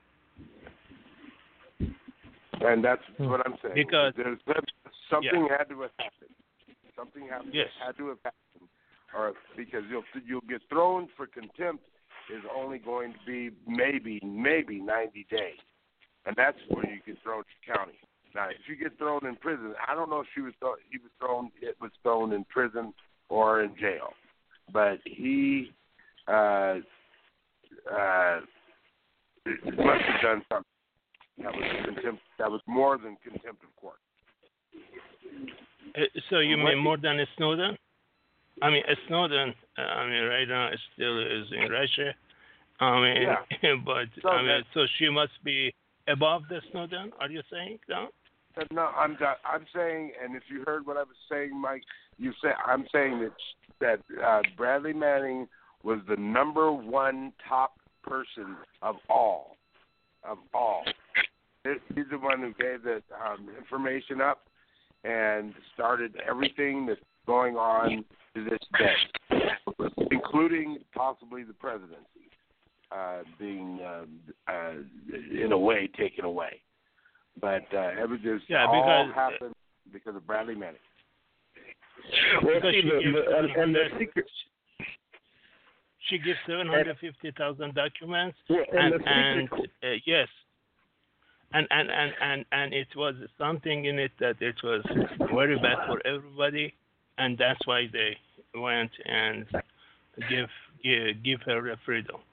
And that's what I'm saying. Because- There's, something had to have happened. Something had, Yes. had to have happened, or because you'll you'll get thrown for contempt is only going to be maybe maybe ninety days, and that's where you get thrown to county. Now, if you get thrown in prison, I don't know if she was thrown, he was thrown it was thrown in prison or in jail, but he uh, uh, must have done something. That was contempt. That was more than contempt of court. Uh, so you What- mean more than Snowden? I mean, Snowden, uh, I mean, right now it still is in Russia. I mean, Yeah. but So I mean, that- so she must be above the Snowden. Are you saying that? But no, I'm I'm saying, and if you heard what I was saying, Mike, you say I'm saying that that uh, Bradley Manning was the number one top person of all, of all. He's the one who gave the um, information up and started everything that's going on to this day, including possibly the presidency uh, being, um, uh, in a way, taken away. But uh, everything Yeah, all because- happened because of Bradley Manning. Well, Because see, she the, gives the, and, and the seven hundred secret. She gives seven hundred fifty thousand documents, Well, and and, the and secret. uh, yes, and, and and and and it was something in it that it was very bad for everybody, and that's why they went and give give, give her the freedom.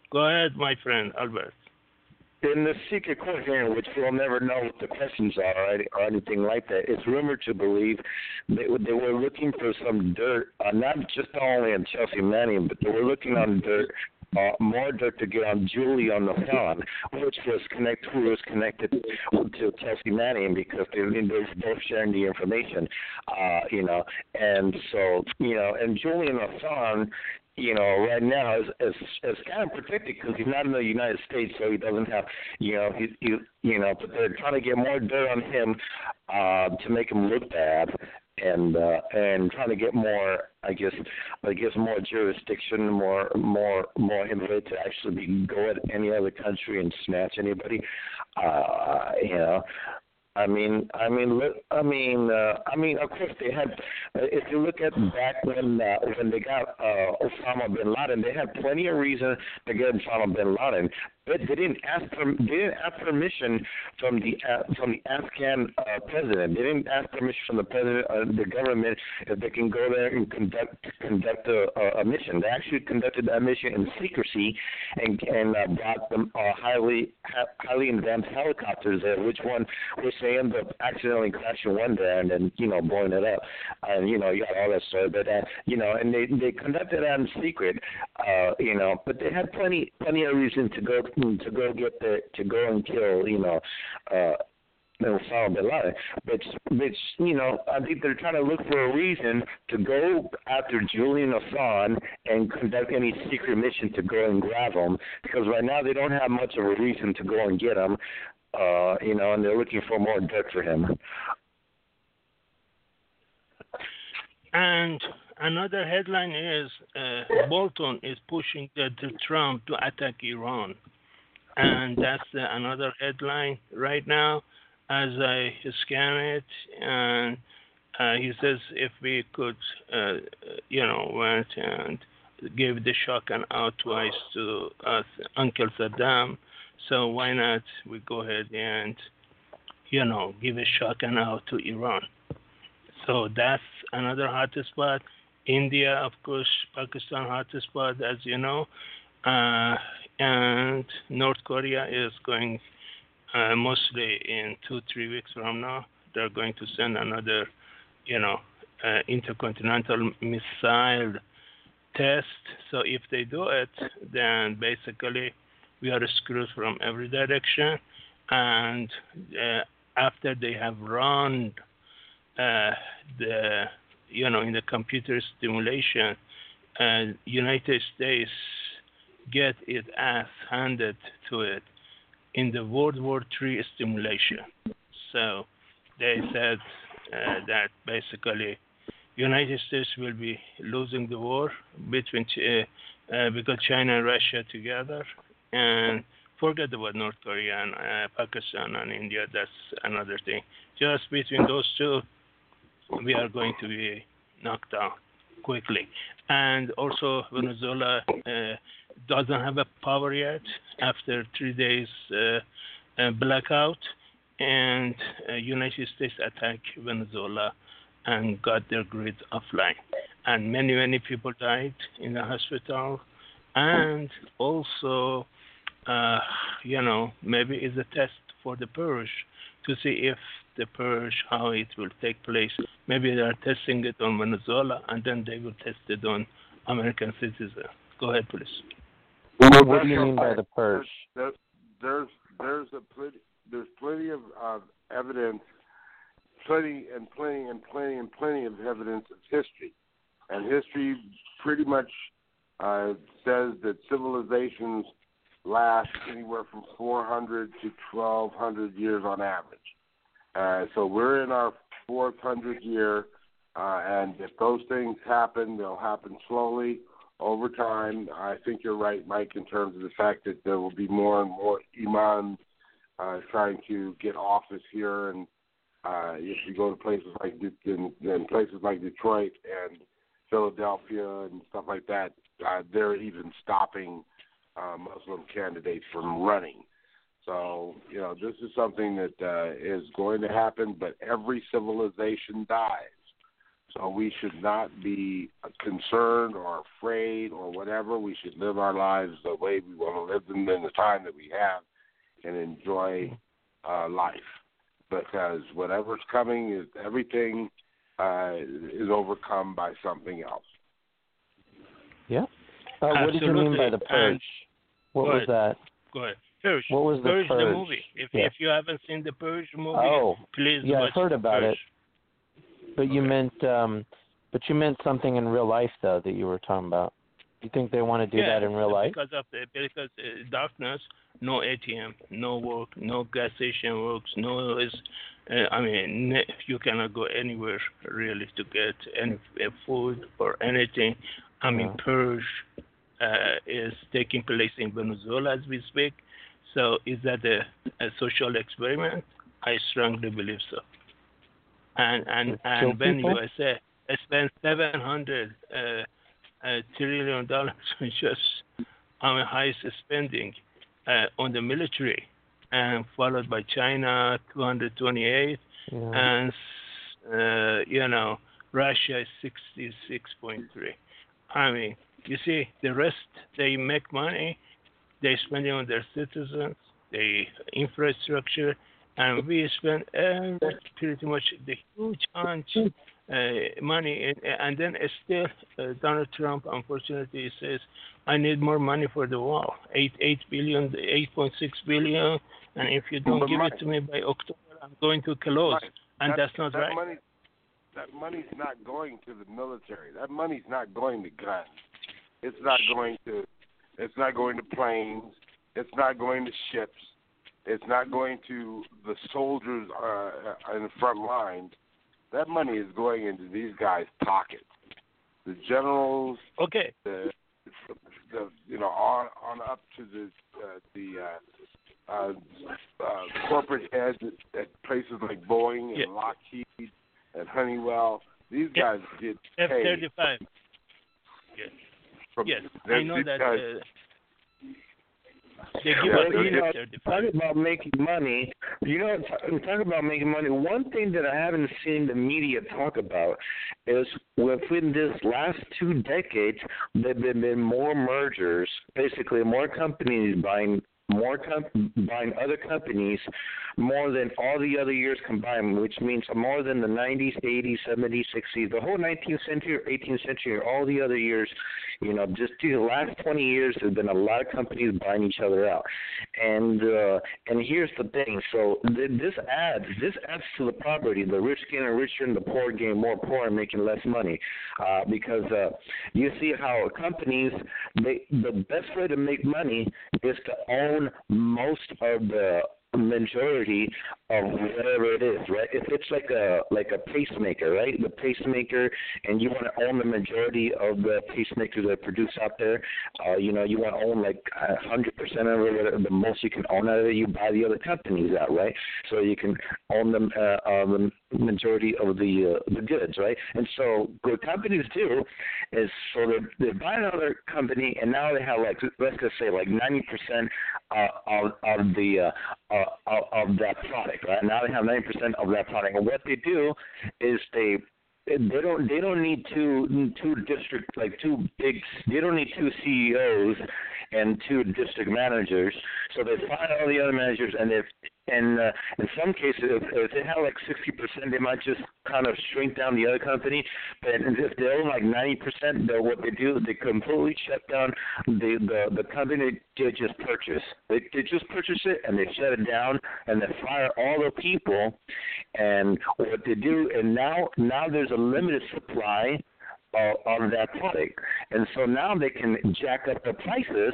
Go ahead, my friend Albert. In the secret court hearing, which we'll never know what the questions are or, or anything like that, it's rumored to believe they, they were looking for some dirt, uh, not just only on Chelsea Manning, but they were looking on dirt, uh, more dirt to get on Julian Assange, which was connect, who was connected to Chelsea Manning because they, they were both sharing the information, uh, you know, and so, you know, and Julian Assange, you know, right now is is, is kind of protected because he's not in the United States, so he doesn't have, you know, he, he you know, but they're trying to get more dirt on him uh, to make him look bad, and uh, and trying to get more, I guess, I guess more jurisdiction, more more more ability to actually be, go at any other country and snatch anybody, uh, you know. I mean, I mean, I mean, uh, I mean. Of course, they had. If you look at back when uh, when they got uh, Osama bin Laden, they had plenty of reason to get Osama bin Laden. But they didn't ask for, they didn't ask permission from the uh, from the Afghan uh, president. They didn't ask permission from the president, uh, the government, if they can go there and conduct conduct a, a mission. They actually conducted that mission in secrecy, and and uh, brought them uh, highly highly advanced helicopters there, which one which they ended up accidentally crashing one there and then you know blowing it up, and you know you got all that story. But uh, you know, and they they conducted that in secret, uh, you know. But they had plenty plenty of reason to go. to go get the to go and kill, you know, uh Osama bin Laden. Which which, you know, I think they're trying to look for a reason to go after Julian Assange and conduct any secret mission to go and grab him, because right now they don't have much of a reason to go and get him, uh, you know, and they're looking for more dirt for him. And another headline is uh, Bolton is pushing the, the Trump to attack Iran. And that's uh, another headline right now as I scan it. And uh, he says if we could, uh, you know, went and gave the shock and out twice to uh, Uncle Saddam, so why not we go ahead and, you know, give a shock and out to Iran. So that's another hot spot. India, of course, Pakistan hot spot, as you know. Uh, and North Korea is going uh, mostly in two, three weeks from now. They're going to send another, you know, uh, intercontinental missile test. So if they do it, then basically we are screwed from every direction. And uh, after they have run uh, the, you know, in the computer simulation, uh, United States get its ass handed to it in the World War Three simulation. So they said uh, that basically United States will be losing the war between uh, uh, because China and Russia together, and forget about North Korea and uh, Pakistan and India. That's another thing. Just between those two, we are going to be knocked out quickly. And also Venezuela uh, doesn't have a power yet after three days uh, uh, blackout, and uh, United States attacked Venezuela and got their grid offline. And many, many people died in the hospital. And also, uh, you know, maybe it's a test for the purge to see if the purge, how it will take place. Maybe they are testing it on Venezuela, and then they will test it on American citizens. Go ahead, please. What, what do you mean by the purge? There's there's there's a plenty there's plenty of uh, evidence, plenty and plenty and plenty and plenty of evidence of history, and history pretty much uh, says that civilizations last anywhere from four hundred to twelve hundred years on average. Uh, so we're in our fourth hundredth year, uh, and if those things happen, they'll happen slowly over time. I think you're right, Mike, in terms of the fact that there will be more and more imams uh, trying to get office here, and uh, if you go to places like in, in places like Detroit and Philadelphia and stuff like that, uh, they're even stopping uh, Muslim candidates from running. So, you know, this is something that uh, is going to happen, but every civilization dies. So we should not be concerned or afraid or whatever. We should live our lives the way we want to live them in the time that we have and enjoy uh, life. Because whatever's coming, is everything uh, is overcome by something else. Yeah. Uh, what did you mean by the purge? And what was that? Go ahead. Purge. What was the Purge? Purge? The movie. If yeah. if you haven't seen the Purge movie, oh, please yeah, watch I heard about Purge. it. But you meant, um, but you meant something in real life though that you were talking about. You think they want to do yeah, that in real life? Because of the because uh, darkness, no A T M, no work, no gas station works, no is. Uh, I mean, you cannot go anywhere really to get any uh, food or anything. I mean, yeah. Purge uh, is taking place in Venezuela as we speak. So is that a, a social experiment? I strongly believe so. And and and when people? U S A spent seven hundred uh, uh, trillion dollars on just on highest spending uh, on the military, and followed by China two hundred twenty-eight, yeah. and uh, you know Russia is sixty-six point three. I mean, you see, the rest they make money, they spend it on their citizens, the infrastructure. And we spend uh, pretty much the huge hunch uh, money, and, and then still uh, Donald Trump, unfortunately, says, "I need more money for the wall, eight eight billion, eight point six billion, and if you don't but give money, it to me by October, I'm going to close." money, and that, that's not that right. Money, that money's not going to the military. That money's not going to guns. It's not going to. It's not going to planes. It's not going to ships. It's not going to the soldiers uh, in the front lines. That money is going into these guys' pockets. The generals, okay, the, the you know on on up to the uh, the uh, uh, uh, corporate heads at, at places like Boeing and yeah. Lockheed and Honeywell. These yeah. guys get F paid. thirty-five. Yes, From, yes, I know that. Guys, uh, They give well, us you know, thirty-five. talking about making money, you know, t- talking about making money, one thing that I haven't seen the media talk about is within this last two decades, there have been more mergers, basically more companies buying more com- buying other companies more than all the other years combined, which means more than the nineties, eighties, seventies, sixties, the whole nineteenth century, eighteenth century, all the other years, you know, just the last twenty years, there's been a lot of companies buying each other out. And uh, and here's the thing. So th- this adds, this adds to the poverty. The rich getting richer and the poor getting more poor and making less money. Uh, because uh, you see how companies, they, the best way to make money is to own most of the majority of whatever it is, right? If it's like a like a pacemaker, right? The pacemaker, and you want to own the majority of the pacemakers that are produced out there, uh, you know, you want to own like one hundred percent of it, the most you can own out of it, you buy the other companies out, right? So you can own them, uh, uh, the majority of the uh, the goods, right? And so what companies do is, so they they buy another company, and now they have like, let's just say like ninety percent uh, of, of the uh, uh, of, of that product, right? Now they have ninety percent of that product, and what they do is they they don't they don't need two two district like two big they don't need two C E Os and two district managers, so they find all the other managers, and if and uh, in some cases, if, if they have like sixty percent, they might just kind of shrink down the other company. But if they own like ninety percent, then what they do, they completely shut down the the, the company they just purchased. They, they just purchase it and they shut it down and they fire all the people. And what they do, and now now there's a limited supply of, of that product, and so now they can jack up the prices.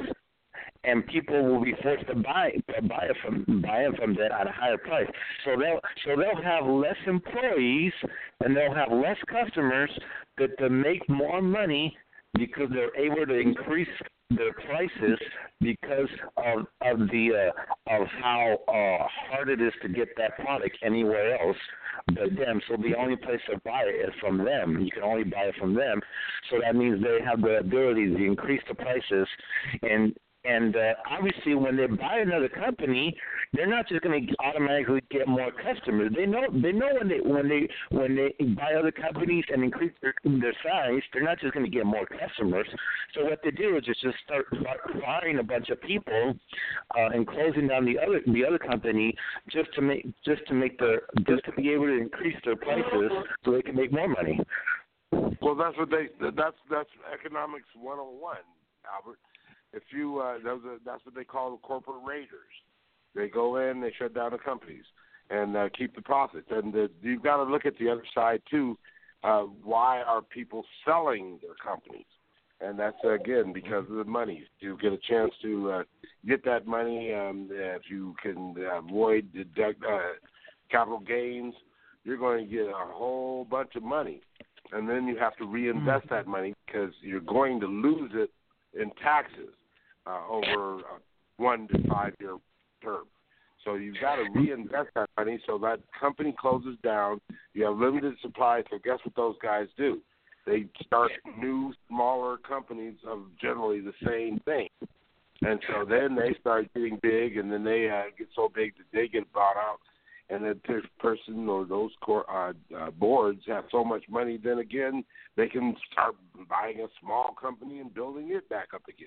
And people will be forced to buy buy it from buy it from them at a higher price. So they'll so they'll have less employees and they'll have less customers, but to make more money because they're able to increase their prices because of of the uh, of how uh, hard it is to get that product anywhere else but them. So the only place to buy it is from them. You can only buy it from them. So that means they have the ability to increase the prices and And uh, obviously, when they buy another company, they're not just going to automatically get more customers. They know they know when they when they when they buy other companies and increase their, their size, they're not just going to get more customers. So what they do is just start firing a bunch of people uh, and closing down the other the other company just to make just to make their just to be able to increase their prices so they can make more money. Well, that's what they that's that's economics one oh one, Albert. If you uh, those are, that's what they call the corporate raiders. They go in, they shut down the companies, and uh, keep the profits. And uh, you've got to look at the other side too. Uh, why are people selling their companies? And that's uh, again because of the money. You get a chance to uh, get that money. Um, if you can avoid deduct, uh, capital gains, you're going to get a whole bunch of money, and then you have to reinvest that money because you're going to lose it in taxes. Uh, over a one to five year term. So you've got to reinvest that money so that company closes down. You have limited supply, so guess what those guys do? They start new, smaller companies of generally the same thing. And so then they start getting big, and then they uh, get so big that they get bought out. And then this person or those core, uh, uh, boards have so much money, then again, they can start buying a small company and building it back up again.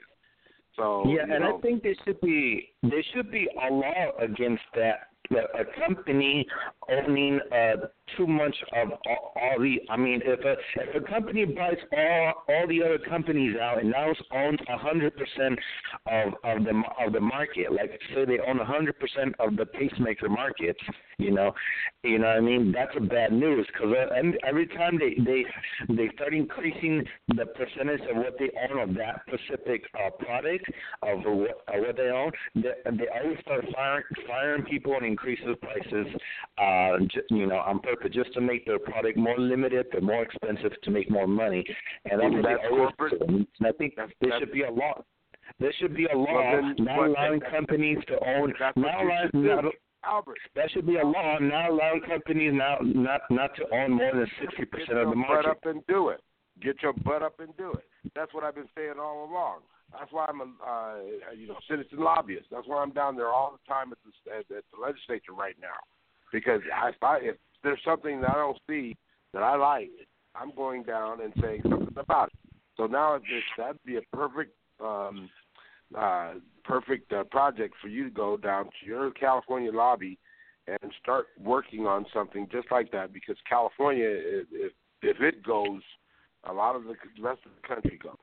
So, yeah, and know, I think there should be there should be a law against that. A company owning uh, too much of all, all the. I mean, if a if a company buys all all the other companies out and now owns a hundred percent of of the of the market, like say they own a hundred percent of the pacemaker market, you know, you know what I mean? That's a bad news because every time they they they start increasing the percentage of what they own of that specific uh, product of what uh, what they own, they, they always start firing firing people and increases prices, uh, you know, on purpose, just to make their product more limited and more expensive to make more money. And that's, that's corporate. And I think that's, there that's, should be a law. There should be a law well, then, not allowing that, companies to own. Not allowing. Not, Albert. That should be a law not allowing companies now not not to own more than sixty percent of the market. Get your butt up and do it. Get your butt up and do it. That's what I've been saying all along. That's why I'm a uh, you know citizen lobbyist. That's why I'm down there all the time at the, at the legislature right now, because I, if, I, if there's something that I don't see that I like, I'm going down and saying something about it. So now that'd be a perfect um, uh, perfect uh, project for you to go down to your California lobby and start working on something just like that, because California, if if it goes, a lot of the rest of the country goes.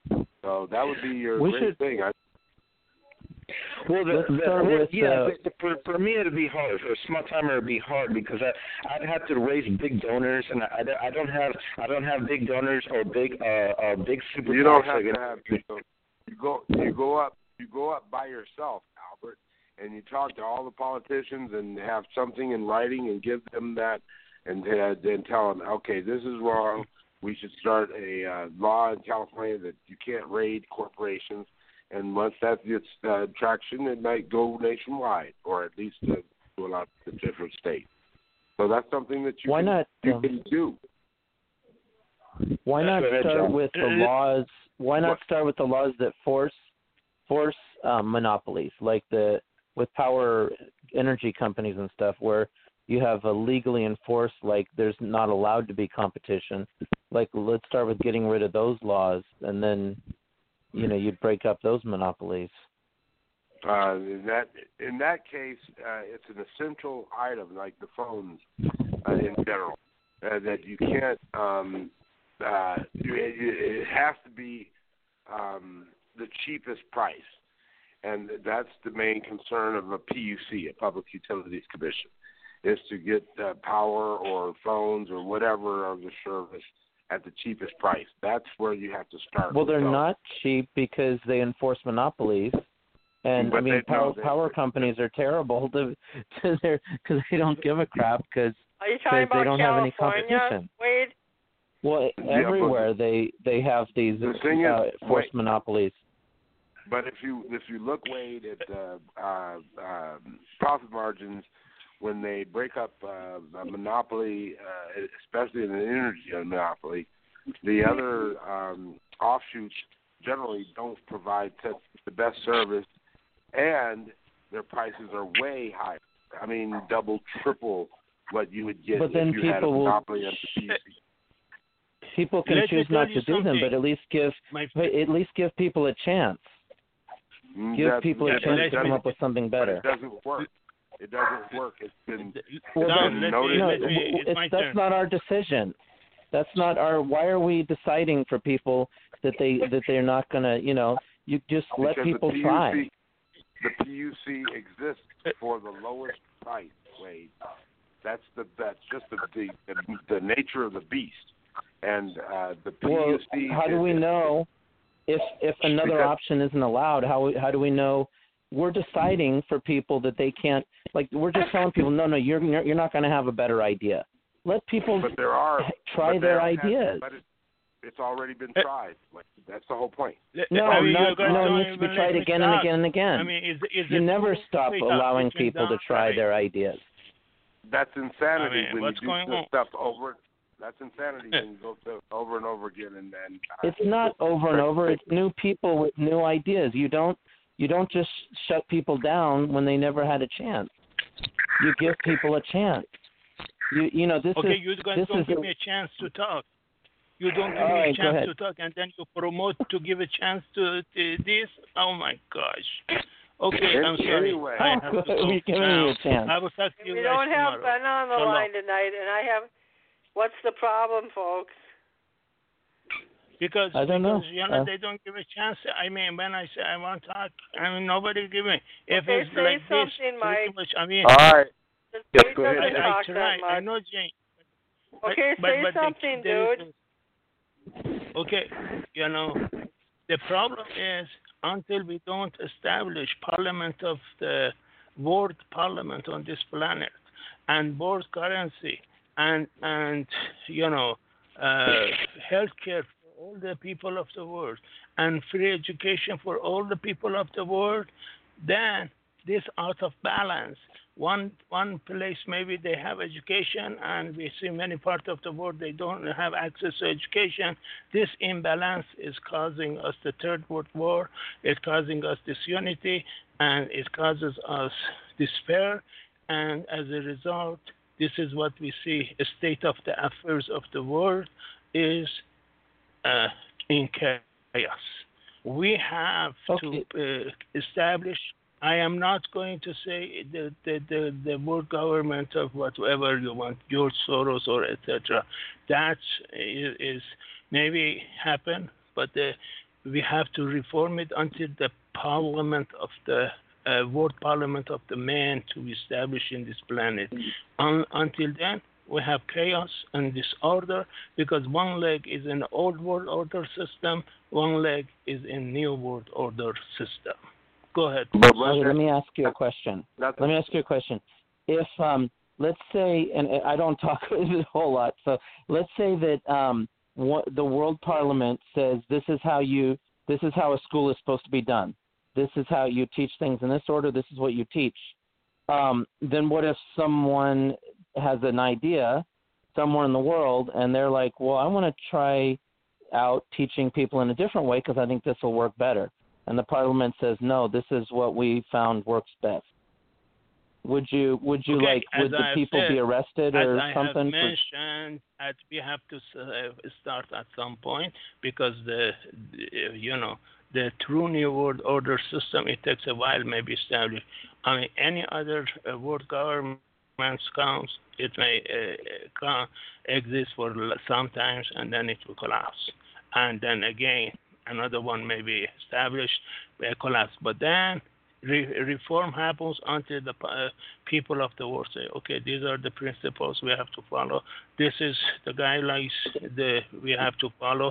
So that would be your we great should, thing. I, well, the, let's the, start the, with, yeah, uh, the, for for me it'd be hard. For a small timer, it'd be hard because I I'd have to raise big donors, and I, I don't have I don't have big donors or big uh, uh big super. You don't have to have big donors. You go you go up you go up by yourself, Albert, and you talk to all the politicians and have something in writing and give them that, and uh, then tell them, okay, this is wrong. We should start a uh, law in California that you can't raid corporations, and once that gets uh, traction, it might go nationwide, or at least uh, to a lot of different states. So that's something that you, why can, not, you um, can do. Why not start with the laws? Why not start with the laws that force force um, monopolies, like the with power energy companies and stuff, where you have a legally enforced, like there's not allowed to be competition. Like, let's start with getting rid of those laws, and then, you know, you'd break up those monopolies. Uh, in that in that case, uh, it's an essential item, like the phones uh, in general, uh, that you can't. Um, uh, it, it has to be um, the cheapest price, and that's the main concern of a P U C, a Public Utilities Commission, is to get uh, power or phones or whatever of the service at the cheapest price. That's where you have to start. Well, they're those. not cheap because they enforce monopolies. And, but I mean, they, power, no, power companies are terrible to, to their, because they don't give a crap because Are you talking about they don't California, have any competition. Wade? Well, yeah, everywhere they, they have these the thing uh, is, forced wait, monopolies. But if you if you look, Wade, at uh, uh, uh, profit margins, when they break up uh, a monopoly, uh, especially in an energy monopoly, the other um, offshoots generally don't provide the best service, and their prices are way higher. I mean, double, triple what you would get but then if you had a people monopoly will, of the P U C. People can Let choose not to do them, but at least give My, at least give people a chance. Give That, people a that, chance that to come up with something better. It doesn't work. It doesn't work. It's been, Well, it's Don, been let noted. me, no, let me, it's it's, my that's turn. not our decision. That's not our. Why are we deciding for people that they that they're not gonna? You know, you just let Because people the P U C, try. The P U C exists for the lowest price, Wade. That's the that's just the the, the, the nature of the beast. And uh, the P U C. Well, how do we is, know if if another because, option isn't allowed? How how do we know? We're deciding for people that they can't. Like we're just telling people, no, no, you're you're not going to have a better idea. Let people but there are, try but their there has, ideas. But it, it's already been tried. Like, that's the whole point. No, I mean, not, you guys no, don't it needs to be even tried let me again and talk. again and again. I mean, is, is you it never true? stop Wait, allowing between people to Don, try I mean, their ideas. That's insanity I mean, when what's you do going this on? stuff over. That's insanity when you go through over and over again. And, and uh, It's not over and over. It's new people with new ideas. You don't you don't just shut people down when they never had a chance. You give people a chance. You you know this okay, is you guys this don't is give a, me a chance to talk. You don't give All me right, a go chance ahead. to talk, and then you promote to give a chance to, to this. Oh my gosh. Okay, I'm sorry. Anyway. I have to go. We're giving now. you a chance. I will talk to you We guys don't have tomorrow. Ben on the So long. line tonight, and I have. What's the problem, folks? Because, I don't know. because you know Uh, they don't give a chance. I mean, when I say I want to talk, I mean nobody give me. If Okay, it's say like something, this, Mike. pretty much, I mean, all right. He go ahead. doesn't I, I talk try. that I much. know, Jane. Okay, but, say but something, the, there dude. is- okay, you know, the problem is until we don't establish parliament of the world parliament on this planet and world currency and and you know uh, healthcare for all the people of the world and free education for all the people of the world, then this out of balance. One one place maybe they have education, and we see many parts of the world they don't have access to education. This imbalance is causing us the third world war. It's causing us disunity, and it causes us despair. And as a result, this is what we see: a state of the affairs of the world is uh, in chaos. We have Okay. to uh, establish. I am not going to say the the, the, the world government of whatever you want, George Soros or et cetera. That is, is maybe happen, but the, we have to reform it until the parliament of the uh, world parliament of the man to be established in this planet. Un, until then, we have chaos and disorder because one leg is in the old world order system, one leg is in new world order system. Go ahead. But okay, let me ask you a question. That's Let me ask you a question. If um, let's say, and I don't talk a whole lot, so let's say that um, what, the World Parliament says this is how you, this is how a school is supposed to be done. This is how you teach things in this order. This is what you teach. Um, then what if someone has an idea somewhere in the world, and they're like, well, I want to try out teaching people in a different way because I think this will work better. And the parliament says, no, this is what we found works best. Would you, would you okay, like, would the I people said, be arrested or as I something? have mentioned, that we have to uh, start at some point because the, the, you know, the true new world order system, it takes a while maybe established. I mean, any other uh, world government comes, it may uh, come, exist for some times and then it will collapse. And then again, another one may be established, uh, collapse. But then re- reform happens until the uh, people of the world say, okay, these are the principles we have to follow. This is the guidelines that we have to follow.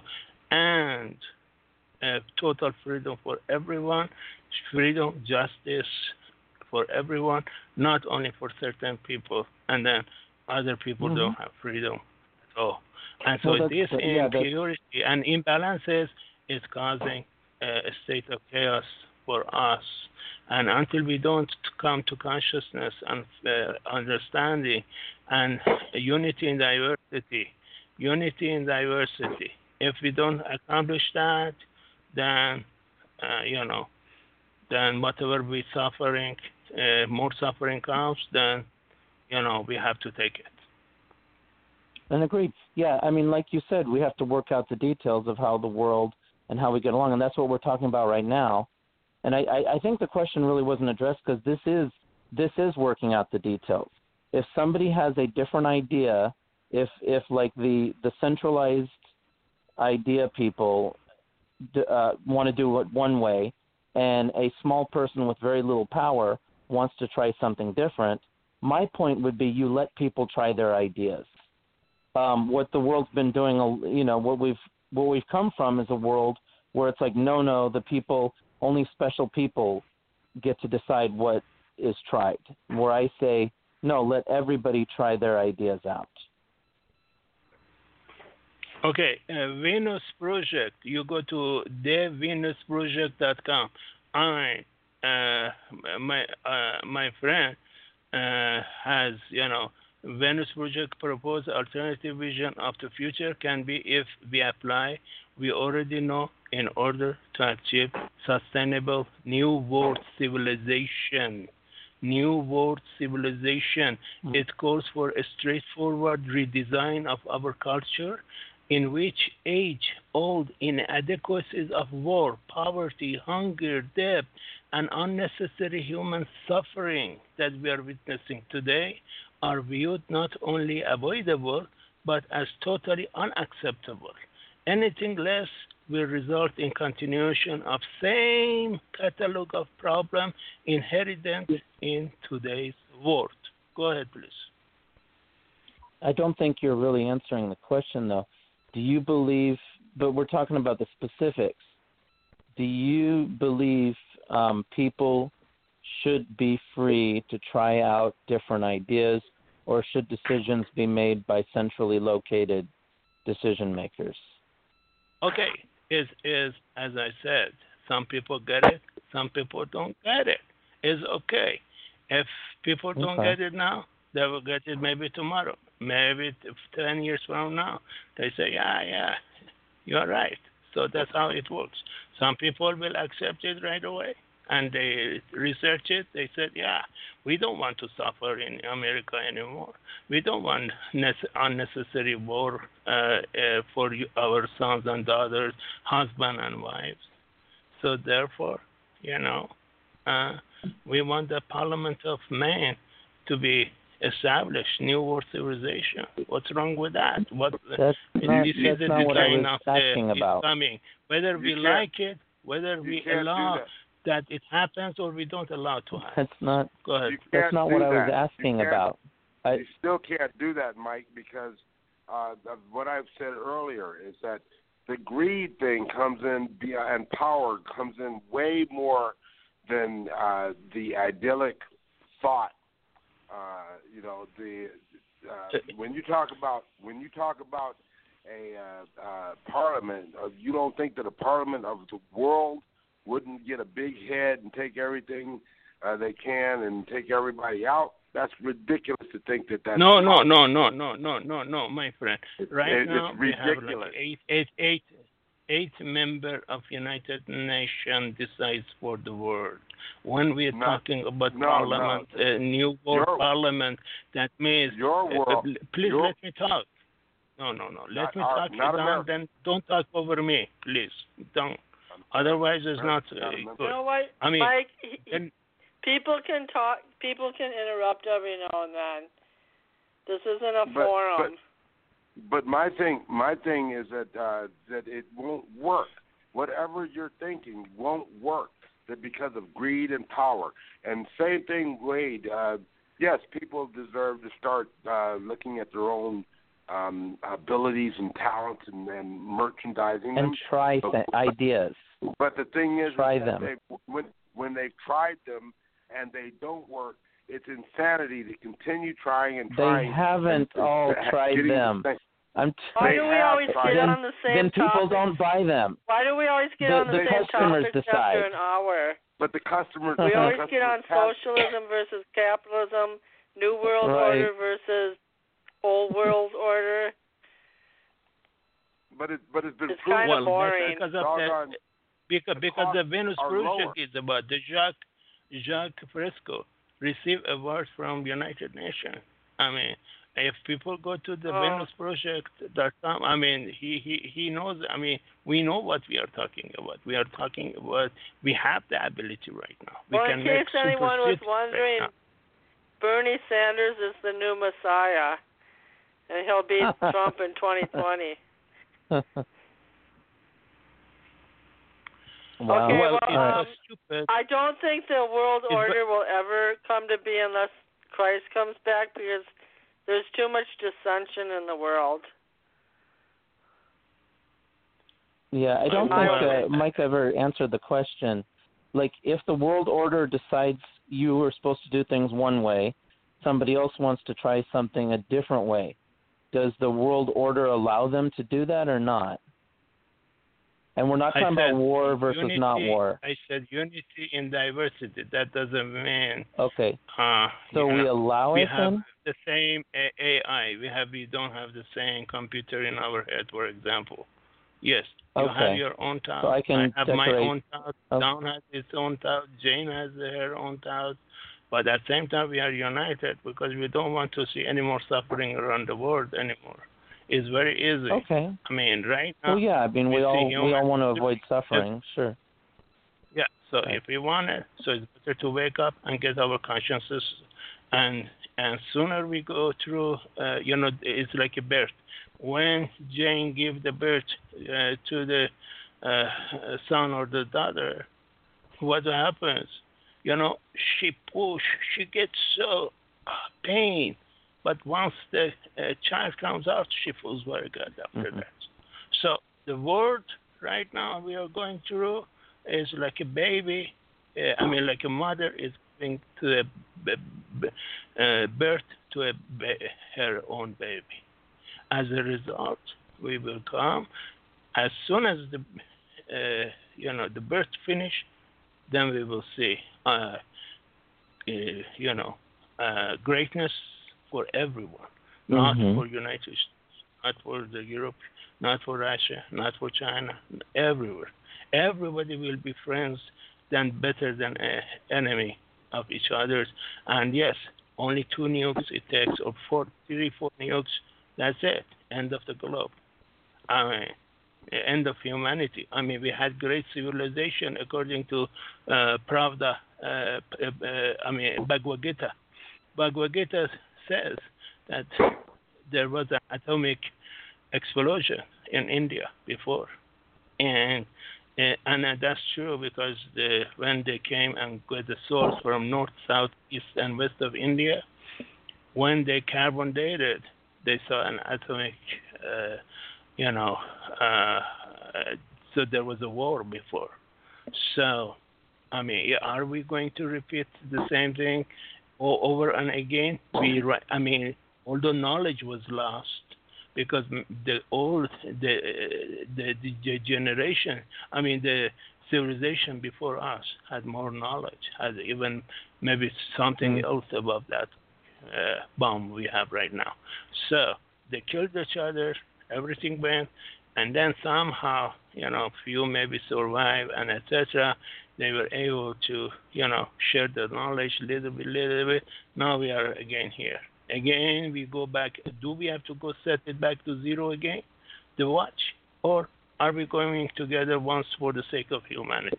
And uh, total freedom for everyone, freedom, justice for everyone, not only for certain people. And then other people Mm-hmm. don't have freedom at all. And so Well, this yeah, impurity and imbalances is causing uh, a state of chaos for us. And until we don't come to consciousness and uh, understanding and unity in diversity, unity in diversity, if we don't accomplish that, then uh, you know, then whatever we suffering, uh, more suffering comes, then you know we have to take it. And agreed. Yeah, I mean, like you said, we have to work out the details of how the world and how we get along, and that's what we're talking about right now. And I, I, I think the question really wasn't addressed because this is this is working out the details. If somebody has a different idea, if if like the the centralized idea people uh, want to do it one way, and a small person with very little power wants to try something different, my point would be you let people try their ideas. Um, what the world's been doing, you know, what we've what we've come from is a world where it's like, no, no, the people, only special people get to decide what is tried. Where I say, no, let everybody try their ideas out. Okay, uh, Venus Project. You go to the venus project dot com. I, uh, my uh, my friend uh, has, you know, Venus Project proposed alternative vision of the future can be if we apply. We already know in order to achieve sustainable new world civilization. New world civilization. Mm-hmm. It calls for a straightforward redesign of our culture in which age-old inadequacies of war, poverty, hunger, debt, and unnecessary human suffering that we are witnessing today are viewed not only avoidable, but as totally unacceptable. Anything less will result in continuation of same catalog of problems inherent in today's world. Go ahead, please. I don't think you're really answering the question, though. Do you believe, but we're talking about the specifics, do you believe um, people should be free to try out different ideas, or should decisions be made by centrally located decision makers? Okay, is is as I said, some people get it, some people don't get it. It's okay. If people don't okay. get it now, they will get it maybe tomorrow, maybe ten years from now. They say, yeah, yeah, you're right. So that's how it works. Some people will accept it right away, and they research it. They said, yeah, we don't want to suffer in America anymore. We don't want nece- unnecessary war uh, uh, for our sons and daughters, husband and wives. So therefore, you know, uh, we want the Parliament of Man to be established, new world civilization. What's wrong with that? What that's not, this that's is not the what I design was of asking the about. coming. Whether we like it, whether we allow that. that it happens or we don't allow it to happen. That's not. Go ahead. That's not what that. I was asking you about. I, you still can't do that, Mike, because uh, of what I've said earlier is that the greed thing comes in, and power comes in way more than uh, the idyllic thought. Uh, you know, the uh, when you talk about when you talk about a uh, uh, parliament, uh, you don't think that a parliament of the world wouldn't get a big head and take everything uh, they can and take everybody out? That's ridiculous to think that that's no, no, no, no, no, no, no, no, my friend. Right it, now it's we ridiculous. have like eight, eight, eight, eight member of United Nations decides for the world. When we're no, talking about no, parliament, no. Uh, new world your, parliament, that means your world. Uh, please your, let me talk. No, no, no. Let not, me uh, talk. not down, then don't talk over me, please. Don't. Otherwise, it's not uh, You good. know what, I mean, Mike? He, then, people can talk. People can interrupt every now and then. This isn't a but, forum. But, but my thing, my thing is that uh, that it won't work. Whatever you're thinking won't work. That because of greed and power. And same thing, Wade. Uh, yes, people deserve to start uh, looking at their own um, abilities and talents and, and merchandising and them. try but, th- ideas. But the thing is, try is that them. they, when when they've tried them and they don't work, it's insanity to continue trying and trying. They haven't and, all and tried them. The I'm t- Why do we always get then, on the same Then people topic? don't buy them. Why do we always get the, on the, the same customers topic decide. after an hour? But the customers. We the always customers get on have, socialism versus capitalism, new world right. order versus old world order. But it but it's been It's proven. kind of well, boring. Because of the, because the because the costs Venus are project lower. is about the Jacques Jacques Fresco received awards from United Nations. I mean, if people go to the Oh. Venus project dot com, I mean, he, he he knows. I mean, we know what we are talking about. We are talking about. We have the ability right now. We Well, can in make case super anyone was cities wondering, right Bernie Sanders is the new Messiah, and he'll beat Trump in twenty twenty. Wow. Okay, well, well, it's um, so stupid. I don't think the world It's order will ever come to be unless Christ comes back, because there's too much dissension in the world. Yeah, I don't I think don't- uh, Mike ever answered the question. Like, if the world order decides you are supposed to do things one way, somebody else wants to try something a different way, does the world order allow them to do that or not? And we're not I talking said about war versus unity, not war. I said unity in diversity. That doesn't mean Okay. uh, So you we know, allow we it have then? the same A I. We have we don't have the same computer in our head, for example. Yes, you have Okay. your own thought. So I can have my decorate- own thought. Okay. Dawn has its own thought. Jane has her own thought. But at the same time, we are united because we don't want to see any more suffering around the world anymore. It's very easy. Okay. I mean, right now. Well, yeah, I mean, we see all we all humans want to living avoid suffering, sure. Yeah, so Right. if we want it, so it's better to wake up and get our consciences, and and sooner we go through, uh, you know, it's like a birth. When Jane give the birth uh, to the uh, son or the daughter, what happens? You know, she push, she gets so uh, pain, but once the uh, child comes out, she feels very good after Mhm. that. So the world right now we are going through is like a baby. Uh, I mean, like a mother is giving to a b- b- uh, birth to a ba- her own baby. As a result, we will come as soon as the uh, you know the birth finish, then we will see uh, uh, you know uh, greatness for everyone, not Mhm. for United States, not for the Europe, not for Russia, not for China, everywhere. Everybody will be friends, then better than uh, enemy of each other. And yes, only two nukes it takes, or four, three, four nukes. That's it. End of the globe. I mean, end of humanity. I mean, we had great civilization according to uh, Pravda. Uh, uh, I mean, Bhagavad Gita. Bhagavad Gita says that there was an atomic explosion in India before, and uh, and uh, that's true because the, when they came and got the source from north, south, east, and west of India, when they carbon dated, they saw an atomic, uh, you know, uh, so there was a war before. So, I mean, are we going to repeat the same thing over and again? We, I mean, although knowledge was lost, because the old, the, the the generation, I mean, the civilization before us had more knowledge, had even maybe something mm. else above that uh, bomb we have right now. So they killed each other, everything went, and then somehow, you know, few maybe survive, and et cetera. They were able to, you know, share the knowledge little bit, little bit. Now we are again here. Again, we go back. Do we have to go set it back to zero again, the watch? Or are we going together once for the sake of humanity?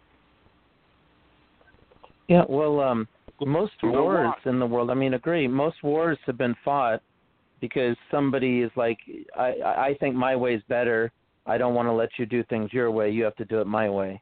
Yeah, well, um, most wars in the world, I mean, agree, most wars have been fought because somebody is like, I, I think my way is better. I don't want to let you do things your way. You have to do it my way.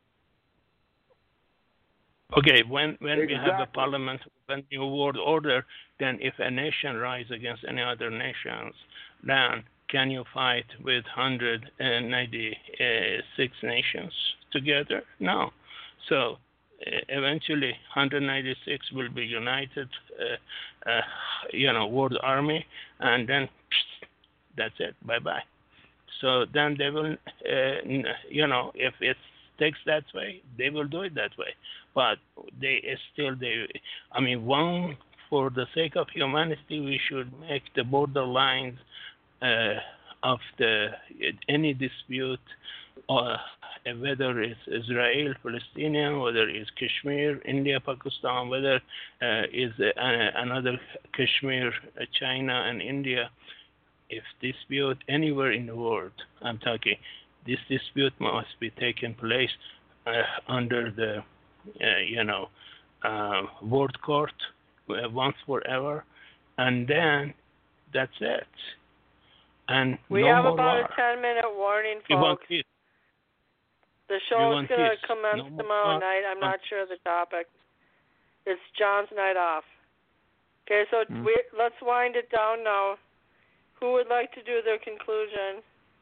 Okay, when when exactly. we have a parliament, a new world order, then if a nation rise against any other nations, then can you fight with one hundred ninety-six nations together? No. So uh, eventually, one hundred ninety-six will be united, uh, uh, you know, world army, and then psh, that's it. Bye bye. So then they will, uh, you know, if it takes that way, they will do it that way. But they still, they, I mean, one, for the sake of humanity, we should make the borderlines uh, of the any dispute uh, whether it's Israel, Palestinian, whether it's Kashmir, India, Pakistan, whether uh, is uh, another Kashmir, uh, China, and India. If dispute anywhere in the world, I'm talking, this dispute must be taking place uh, under the, uh, you know, uh, World Court uh, once forever, and then that's it. And we no have more about war. a ten-minute warning, We want folks. peace. The We show is want going to peace. commence No more tomorrow war. night. I'm not sure of the topic. It's John's night off. Okay, so Mm. we let's wind it down now. Who would like to do their conclusion?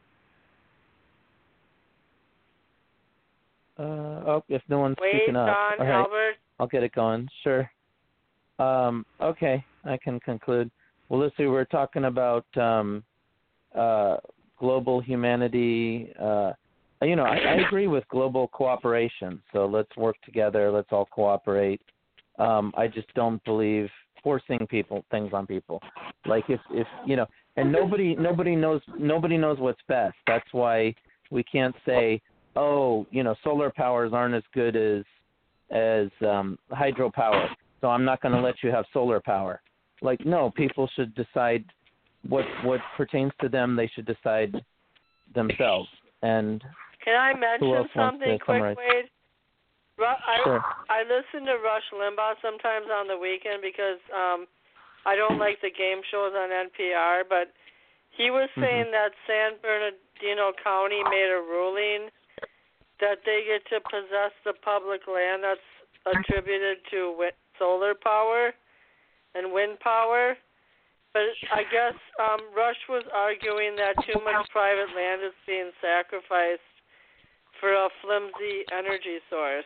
Uh, oh, if no one's Wade, speaking up, Don, all right, Albert. I'll get it going. Sure. Um, okay, I can conclude. Well, let's see. We're talking about um, uh, global humanity. Uh, you know, I, I agree with global cooperation. So let's work together. Let's all cooperate. Um, I just don't believe forcing people things on people. Like if, if you know, and nobody nobody knows nobody knows what's best. That's why we can't say, oh, you know, solar powers aren't as good as as um, hydropower, so I'm not going to let you have solar power. Like, no, people should decide what what pertains to them. They should decide themselves. And can I who mention else wants something to quick, summarize? Wade? Ru- I Sure. I listen to Rush Limbaugh sometimes on the weekend because um, I don't like the game shows on N P R, but he was saying Mm-hmm. that San Bernardino County made a ruling that they get to possess the public land that's attributed to wind, solar power and wind power. But I guess um, Rush was arguing that too much private land is being sacrificed for a flimsy energy source.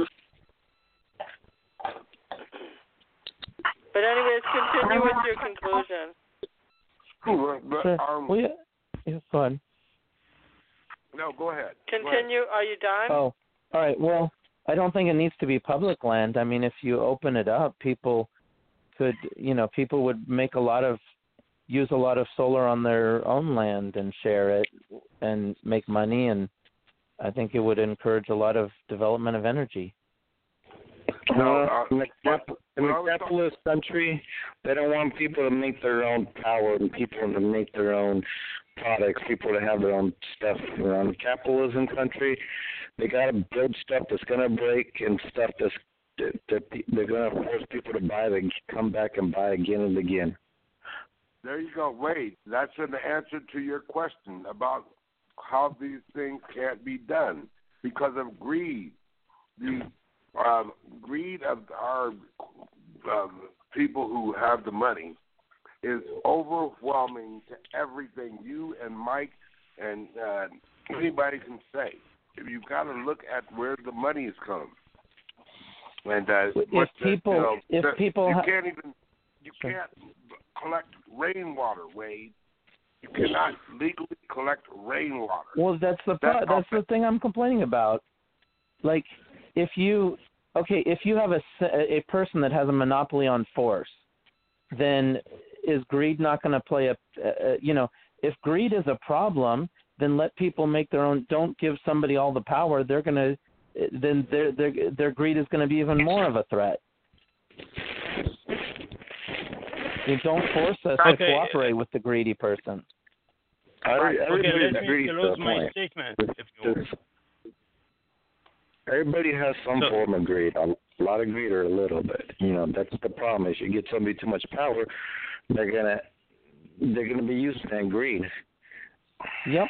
But anyways, continue with your conclusion. But, Sure. um, Well, yeah, yeah, go ahead. no, go ahead. Continue. Are you done? Oh, all right. Well, I don't think it needs to be public land. I mean, if you open it up, people could, you know, people would make a lot of, use a lot of solar on their own land and share it and make money. And I think it would encourage a lot of development of energy. No, uh, in the, cap- in well, I the was capitalist country, they don't want people to make their own power and people to make their own products, people to have their own stuff. Around the capitalism country, they got to build stuff that's going to break and stuff that's that, that they're going to force people to buy. They come back and buy again and again. There you go. Wait, that's an answer to your question about how these things can't be done because of greed. The um, greed of our um, people who have the money is overwhelming to everything you and Mike and uh, anybody can say. You've got to look at where the money is coming. And uh, If what the- people- you know, if the- people you ha- can't even you Sure. can't collect rainwater, Wade. You cannot legally collect rainwater. Well, that's the pro- That's that's the thing I'm complaining about. Like, if you okay, if you have a a person that has a monopoly on force, then is greed not going to play a uh, you know, if greed is a problem, then let people make their own. Don't give somebody all the power. They're going to then their their their greed is going to be even more of a threat. You don't force us Okay. to cooperate with the greedy person. Every- Okay, everybody let me agrees to close a my point. statement, if you want. Everybody has some So- form of greed, a lot of greed or a little bit. You know, that's the problem. Is you get somebody too much power, they're gonna they're gonna be using that greed. Yep.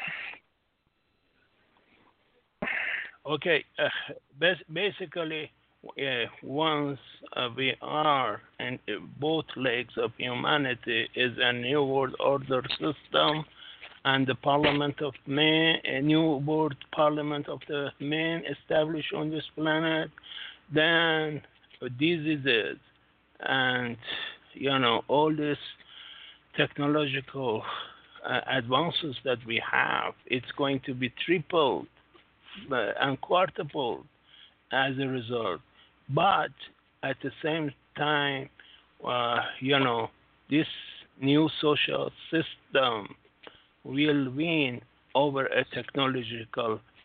Okay, uh, bas- basically, uh, once uh, we are in uh, both legs of humanity is a new world order system, and the Parliament of Man, a new world Parliament of the Man established on this planet, then diseases and you know all this technological uh, advances that we have, it's going to be tripled uh, and quadrupled as a result. But at the same time, uh, you know, this new social system will win over a technological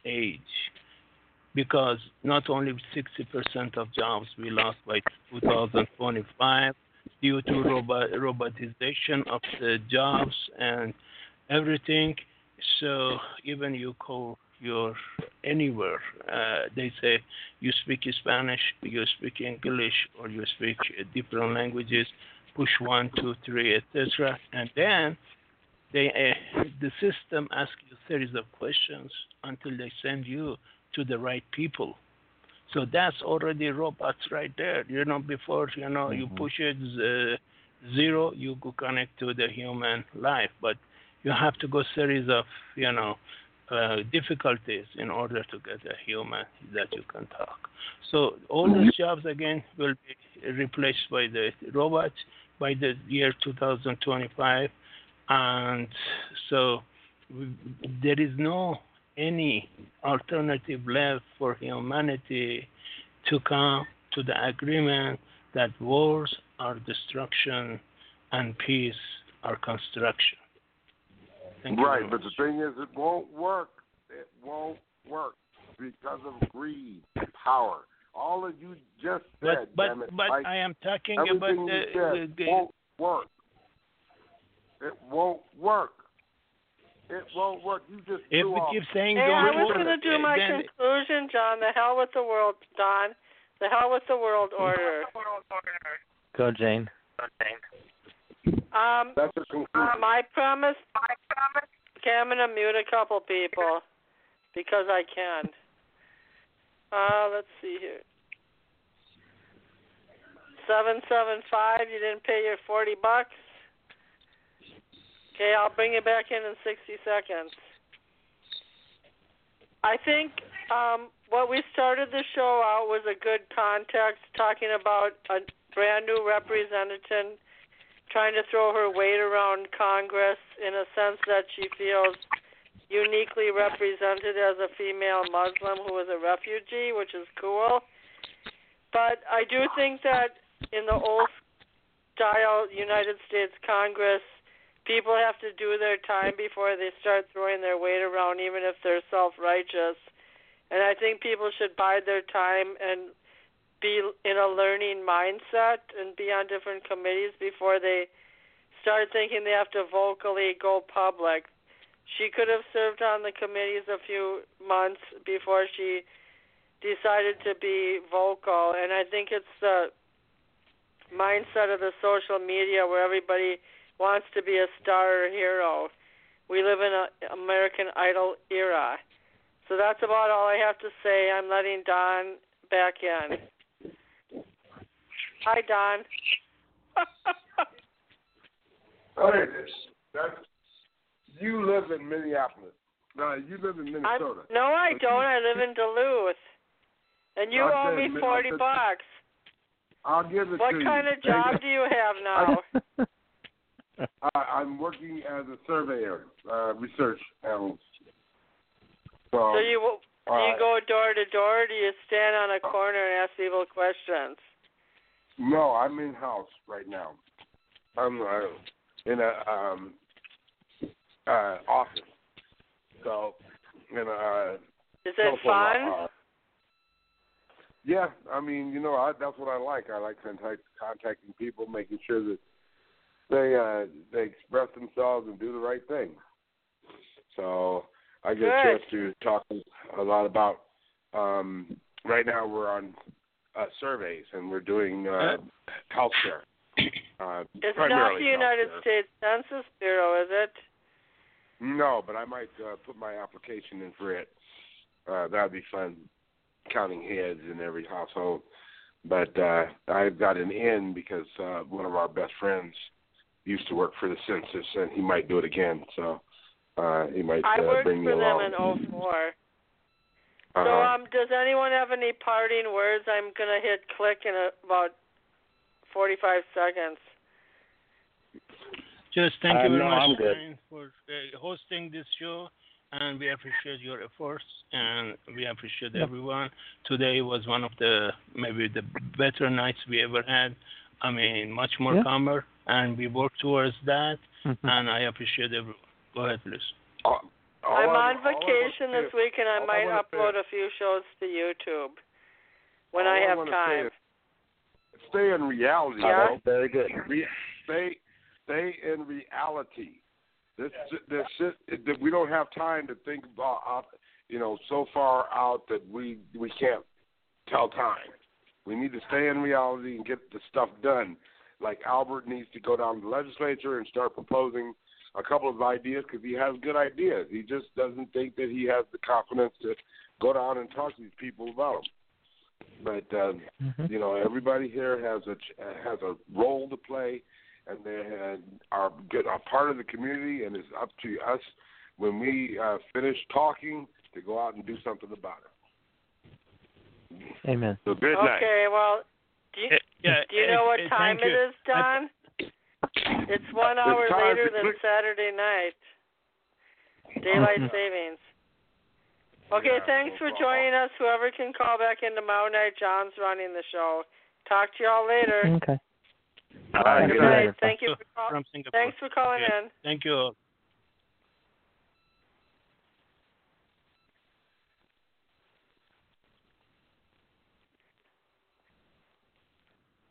age, because not only sixty percent of jobs we lost by two thousand twenty-five due to robot, robotization of the jobs and everything. So even you call your anywhere, uh, they say you speak Spanish, you speak English, or you speak different languages, push one, two, three, et cetera. And then they, uh, the system asks you a series of questions until they send you to the right people. So that's already robots right there. You know, before, you know, mm-hmm. you push it uh, zero, you go connect to the human life. But you have to go series of, you know, uh, difficulties in order to get a human that you can talk. So all these jobs, again, will be replaced by the robots by the year two thousand twenty-five. And so we, there is no any alternative left for humanity to come to the agreement that wars are destruction and peace are construction. Thank right, but the thing is, it won't work. It won't work because of greed, power. All of you just said, but but, damn it, but Mike, I am talking everything about you the, said the, the won't work. It won't work. It won't work. You just if threw we off. keep saying Hey, don't I was work, going to do my then, conclusion, John. The hell with the world, Don. The hell with the world order. Go, Jane. Um, That's a conclusion. my premise. My premise. Okay, I'm going to mute a couple people because I can. Uh, let's see here. Seven seven five. You didn't pay your forty bucks. Okay, I'll bring you back in in sixty seconds. I think um, what we started the show out was a good context, talking about a brand new representative trying to throw her weight around Congress in a sense that she feels uniquely represented as a female Muslim who is a refugee, which is cool. But I do think that in the old-style United States Congress, people have to do their time before they start throwing their weight around, even if they're self-righteous. And I think people should bide their time and be in a learning mindset and be on different committees before they start thinking they have to vocally go public. She could have served on the committees a few months before she decided to be vocal. And I think it's the mindset of the social media where everybody wants to be a star or hero. We live in an American Idol era. So that's about all I have to say. I'm letting Don back in. Hi, Don. Hey, that's, you live in Minneapolis. No, you live in Minnesota. I'm, no, I but don't. You, I live in Duluth. And you I owe said, me forty I said, bucks. I'll give it what to you. What kind of job do you have now? I, I'm working as a surveyor, uh, research analyst. So, so you do you uh, go door to door, or do you stand on a corner and ask people questions? No, I'm in house right now. I'm uh, in a um, uh, office. So, in a. Uh, Is it fun? Uh, yeah, I mean, you know, I, that's what I like. I like contact, contacting people, making sure that they uh, they express themselves and do the right thing. So I get Good. a chance to talk a lot about. Um, right now, we're on uh, surveys and we're doing uh, healthcare. Uh, it's not the United healthcare. States Census Bureau, is it? No, but I might uh, put my application in for it. Uh, that'd be fun, counting heads in every household. But uh, I've got an in because uh, one of our best friends used to work for the census, and he might do it again. So uh, he might I uh, worked bring me for along. them in oh four. Uh-huh. So, um, does anyone have any parting words? I'm gonna hit click in a, about forty-five seconds. Just thank Uh, you very no, much I'm good. Ryan, for uh, hosting this show, and we appreciate your efforts, and we appreciate Yep. everyone. Today was one of the maybe the better nights we ever had. I mean, much more Yeah. calmer, and we work towards that, Mhm. and I appreciate everyone. Go ahead, please. Uh, I'm on I, vacation this week, and I might I upload a few shows to YouTube when I have I time. Stay in reality. Yeah, very good. Re- stay, stay in reality. This, this shit. It, we don't have time to think about, uh, you know, so far out that we we can't tell time. We need to stay in reality and get the stuff done. Like Albert needs to go down to the legislature and start proposing a couple of ideas because he has good ideas. He just doesn't think that he has the confidence to go down and talk to these people about them. But uh, mm-hmm. you know, everybody here has a has a role to play, and they are good, are part of the community, and it's up to us when we uh, finish talking to go out and do something about it. Amen. So good night. Okay, well, do you, yeah, do you know what time it you. is, Don? It's one hour it's time later to than click. Saturday night. Daylight Mhm. savings. Okay, Yeah, thanks no for joining us. Whoever can call back in tomorrow night, John's running the show. Talk to y'all later. Okay. All right, Good good night. night. Thank you for call- From Singapore. Thanks for calling Okay. in. Thank you.